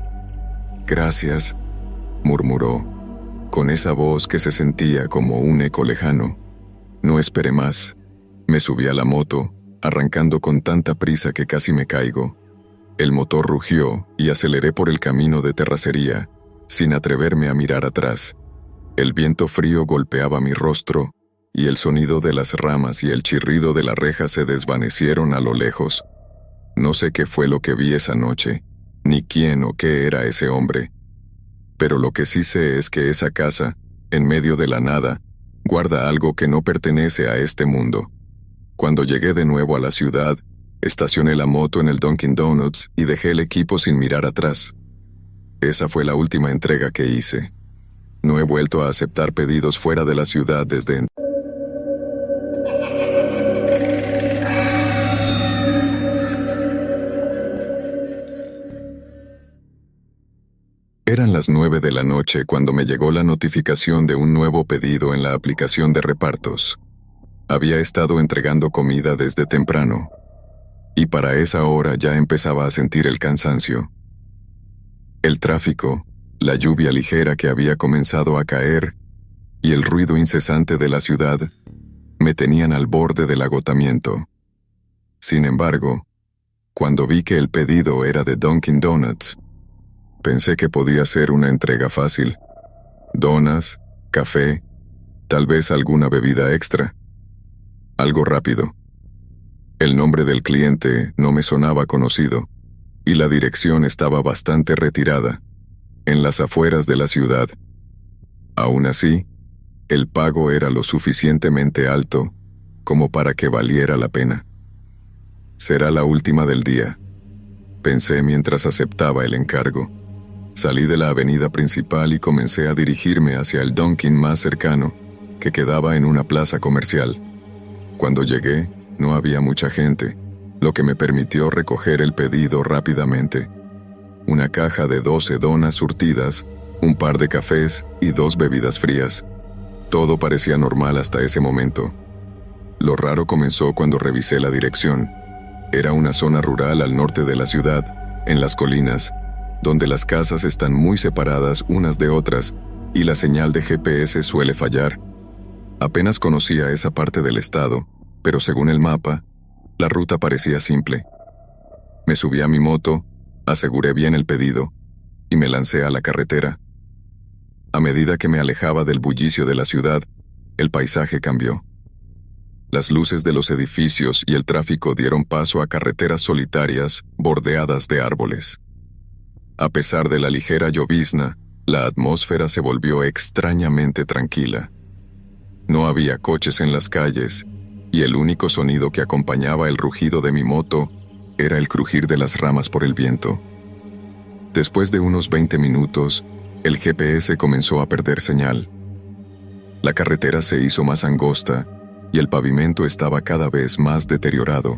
«Gracias», murmuró, con esa voz que se sentía como un eco lejano. No esperé más. Me subí a la moto, arrancando con tanta prisa que casi me caigo. El motor rugió y aceleré por el camino de terracería, sin atreverme a mirar atrás. El viento frío golpeaba mi rostro, y el sonido de las ramas y el chirrido de la reja se desvanecieron a lo lejos. No sé qué fue lo que vi esa noche, ni quién o qué era ese hombre. Pero lo que sí sé es que esa casa, en medio de la nada, guarda algo que no pertenece a este mundo. Cuando llegué de nuevo a la ciudad, estacioné la moto en el Dunkin' Donuts y dejé el equipo sin mirar atrás. Esa fue la última entrega que hice. No he vuelto a aceptar pedidos fuera de la ciudad desde entonces. Eran las nueve de la noche cuando me llegó la notificación de un nuevo pedido en la aplicación de repartos. Había estado entregando comida desde temprano, y para esa hora ya empezaba a sentir el cansancio. El tráfico, la lluvia ligera que había comenzado a caer y el ruido incesante de la ciudad me tenían al borde del agotamiento. Sin embargo, cuando vi que el pedido era de Dunkin' Donuts, pensé que podía ser una entrega fácil. Donas, café, tal vez alguna bebida extra. Algo rápido. El nombre del cliente no me sonaba conocido, y la dirección estaba bastante retirada, en las afueras de la ciudad. Aún así, el pago era lo suficientemente alto como para que valiera la pena. Será la última del día, pensé mientras aceptaba el encargo. Salí de la avenida principal y comencé a dirigirme hacia el Dunkin' más cercano, que quedaba en una plaza comercial. Cuando llegué, no había mucha gente, lo que me permitió recoger el pedido rápidamente. Una caja de doce donas surtidas, un par de cafés y dos bebidas frías. Todo parecía normal hasta ese momento. Lo raro comenzó cuando revisé la dirección. Era una zona rural al norte de la ciudad, en las colinas, donde las casas están muy separadas unas de otras y la señal de G P S suele fallar. Apenas conocía esa parte del estado, pero según el mapa, la ruta parecía simple. Me subí a mi moto, aseguré bien el pedido y me lancé a la carretera. A medida que me alejaba del bullicio de la ciudad, el paisaje cambió. Las luces de los edificios y el tráfico dieron paso a carreteras solitarias bordeadas de árboles. A pesar de la ligera llovizna, la atmósfera se volvió extrañamente tranquila. No había coches en las calles, y el único sonido que acompañaba el rugido de mi moto era el crujir de las ramas por el viento. Después de unos veinte minutos, el G P S comenzó a perder señal. La carretera se hizo más angosta y el pavimento estaba cada vez más deteriorado.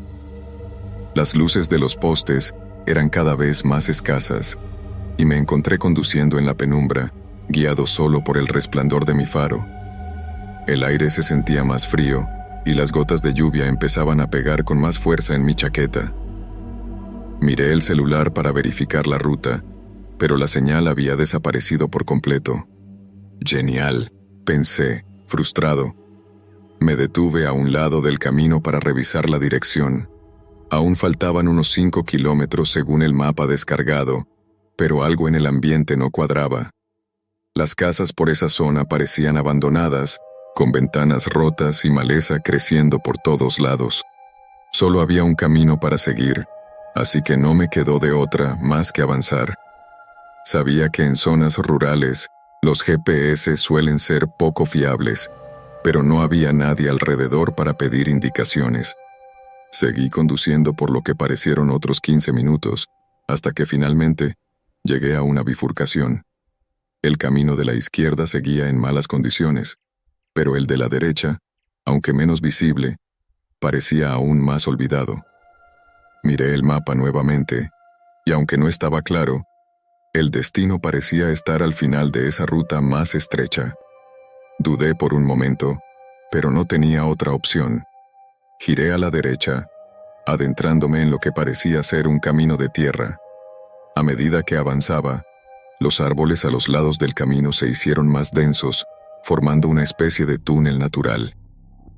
Las luces de los postes eran cada vez más escasas, y me encontré conduciendo en la penumbra, guiado solo por el resplandor de mi faro. El aire se sentía más frío, y las gotas de lluvia empezaban a pegar con más fuerza en mi chaqueta. Miré el celular para verificar la ruta, pero la señal había desaparecido por completo. Genial, pensé, frustrado. Me detuve a un lado del camino para revisar la dirección. Aún faltaban unos cinco kilómetros según el mapa descargado, pero algo en el ambiente no cuadraba. Las casas por esa zona parecían abandonadas, con ventanas rotas y maleza creciendo por todos lados. Solo había un camino para seguir, así que no me quedó de otra más que avanzar. Sabía que en zonas rurales, los G P S suelen ser poco fiables, pero no había nadie alrededor para pedir indicaciones. Seguí conduciendo por lo que parecieron otros quince minutos, hasta que finalmente llegué a una bifurcación. El camino de la izquierda seguía en malas condiciones, pero el de la derecha, aunque menos visible, parecía aún más olvidado. Miré el mapa nuevamente, y aunque no estaba claro, el destino parecía estar al final de esa ruta más estrecha. Dudé por un momento, pero no tenía otra opción. Giré a la derecha, adentrándome en lo que parecía ser un camino de tierra. A medida que avanzaba, los árboles a los lados del camino se hicieron más densos, formando una especie de túnel natural.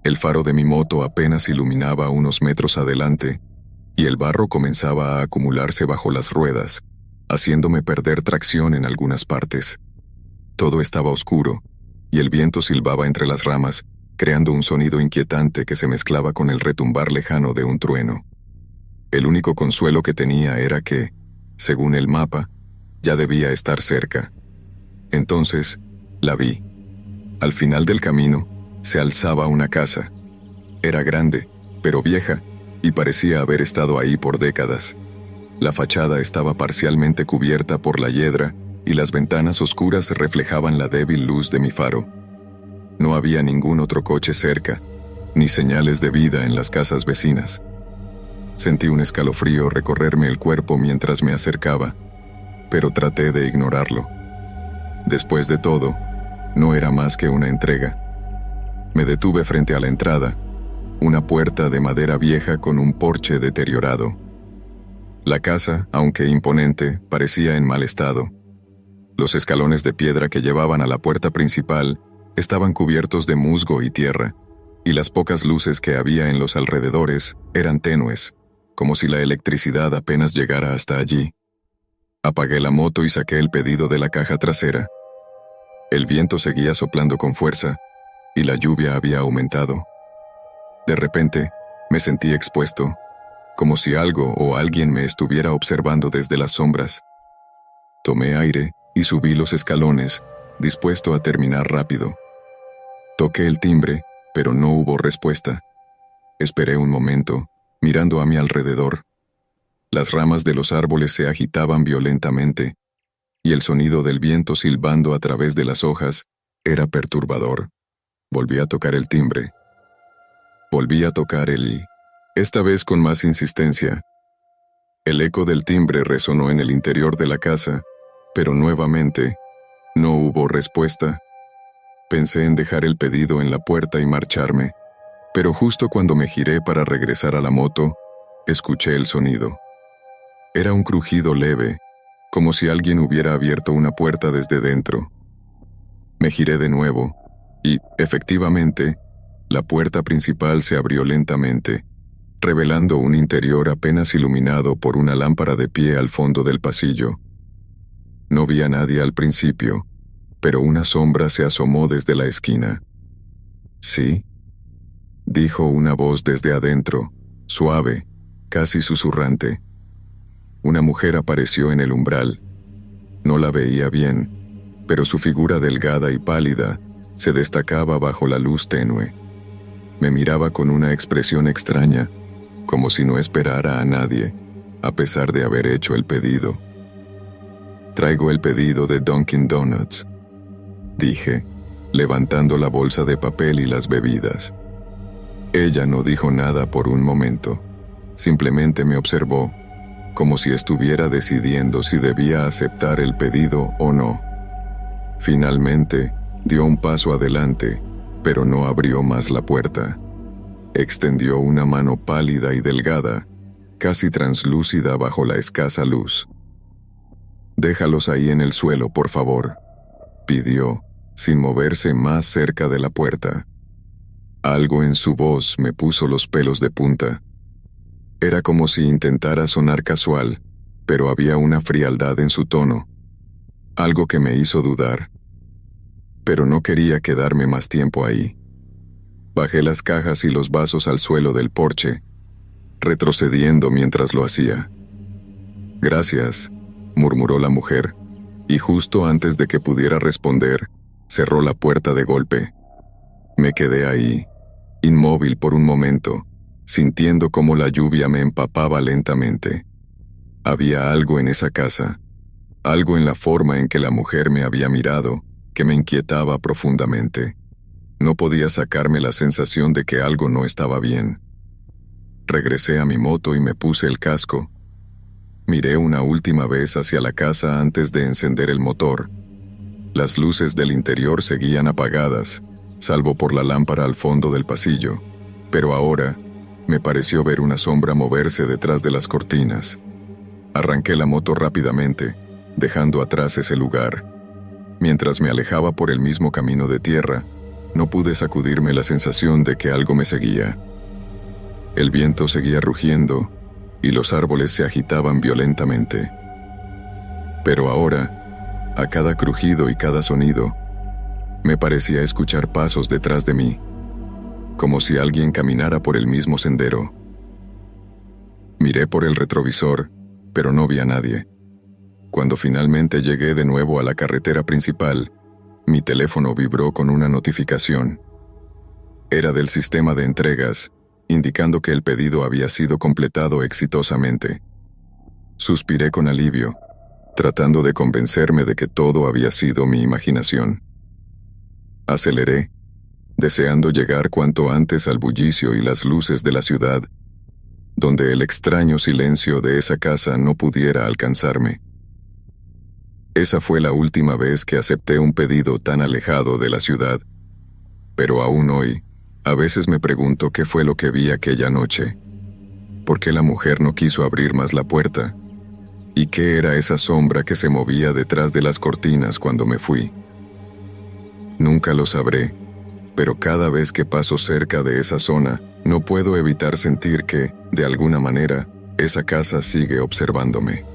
El faro de mi moto apenas iluminaba unos metros adelante, y el barro comenzaba a acumularse bajo las ruedas, haciéndome perder tracción en algunas partes. Todo estaba oscuro, y el viento silbaba entre las ramas, creando un sonido inquietante que se mezclaba con el retumbar lejano de un trueno. El único consuelo que tenía era que, según el mapa, ya debía estar cerca. Entonces, la vi. Al final del camino, se alzaba una casa. Era grande, pero vieja, y parecía haber estado ahí por décadas. La fachada estaba parcialmente cubierta por la hiedra y las ventanas oscuras reflejaban la débil luz de mi faro. No había ningún otro coche cerca, ni señales de vida en las casas vecinas. Sentí un escalofrío recorrerme el cuerpo mientras me acercaba, pero traté de ignorarlo. Después de todo, no era más que una entrega. Me detuve frente a la entrada, una puerta de madera vieja con un porche deteriorado. La casa, aunque imponente, parecía en mal estado. Los escalones de piedra que llevaban a la puerta principal estaban cubiertos de musgo y tierra, y las pocas luces que había en los alrededores eran tenues, como si la electricidad apenas llegara hasta allí. Apagué la moto y saqué el pedido de la caja trasera. El viento seguía soplando con fuerza, y la lluvia había aumentado. De repente, me sentí expuesto, como si algo o alguien me estuviera observando desde las sombras. Tomé aire y subí los escalones, dispuesto a terminar rápido. Toqué el timbre, pero no hubo respuesta. Esperé un momento, mirando a mi alrededor. Las ramas de los árboles se agitaban violentamente, y el sonido del viento silbando a través de las hojas era perturbador. Volví a tocar el timbre. Volví a tocar el... esta vez con más insistencia. El eco del timbre resonó en el interior de la casa, pero nuevamente no hubo respuesta. Pensé en dejar el pedido en la puerta y marcharme, pero justo cuando me giré para regresar a la moto, escuché el sonido. Era un crujido leve, como si alguien hubiera abierto una puerta desde dentro. Me giré de nuevo, y, efectivamente, la puerta principal se abrió lentamente, revelando un interior apenas iluminado por una lámpara de pie al fondo del pasillo. No vi a nadie al principio, pero una sombra se asomó desde la esquina. «¿Sí?», dijo una voz desde adentro, suave, casi susurrante. Una mujer apareció en el umbral. No la veía bien, pero su figura delgada y pálida se destacaba bajo la luz tenue. Me miraba con una expresión extraña, como si no esperara a nadie, a pesar de haber hecho el pedido. «Traigo el pedido de Dunkin' Donuts», dije, levantando la bolsa de papel y las bebidas. Ella no dijo nada por un momento, simplemente me observó, como si estuviera decidiendo si debía aceptar el pedido o no. Finalmente, dio un paso adelante, pero no abrió más la puerta. Extendió una mano pálida y delgada, casi translúcida bajo la escasa luz. «Déjalos ahí en el suelo, por favor», pidió, sin moverse más cerca de la puerta. Algo en su voz me puso los pelos de punta. Era como si intentara sonar casual, pero había una frialdad en su tono, algo que me hizo dudar. Pero no quería quedarme más tiempo ahí. Bajé las cajas y los vasos al suelo del porche, retrocediendo mientras lo hacía. «Gracias», murmuró la mujer, y justo antes de que pudiera responder, cerró la puerta de golpe. Me quedé ahí, inmóvil por un momento, sintiendo cómo la lluvia me empapaba lentamente. Había algo en esa casa, algo en la forma en que la mujer me había mirado, que me inquietaba profundamente. No podía sacarme la sensación de que algo no estaba bien. Regresé a mi moto y me puse el casco. Miré una última vez hacia la casa antes de encender el motor. Las luces del interior seguían apagadas, salvo por la lámpara al fondo del pasillo, pero ahora me pareció ver una sombra moverse detrás de las cortinas. Arranqué la moto rápidamente, dejando atrás ese lugar. Mientras me alejaba por el mismo camino de tierra, no pude sacudirme la sensación de que algo me seguía. El viento seguía rugiendo y los árboles se agitaban violentamente. Pero ahora, a cada crujido y cada sonido, me parecía escuchar pasos detrás de mí, como si alguien caminara por el mismo sendero. Miré por el retrovisor, pero no vi a nadie. Cuando finalmente llegué de nuevo a la carretera principal, mi teléfono vibró con una notificación. Era del sistema de entregas, indicando que el pedido había sido completado exitosamente. Suspiré con alivio, tratando de convencerme de que todo había sido mi imaginación. Aceleré, deseando llegar cuanto antes al bullicio y las luces de la ciudad, donde el extraño silencio de esa casa no pudiera alcanzarme. Esa fue la última vez que acepté un pedido tan alejado de la ciudad, pero aún hoy, a veces me pregunto qué fue lo que vi aquella noche. ¿Por qué la mujer no quiso abrir más la puerta? ¿Y qué era esa sombra que se movía detrás de las cortinas cuando me fui? Nunca lo sabré, pero cada vez que paso cerca de esa zona, no puedo evitar sentir que, de alguna manera, esa casa sigue observándome.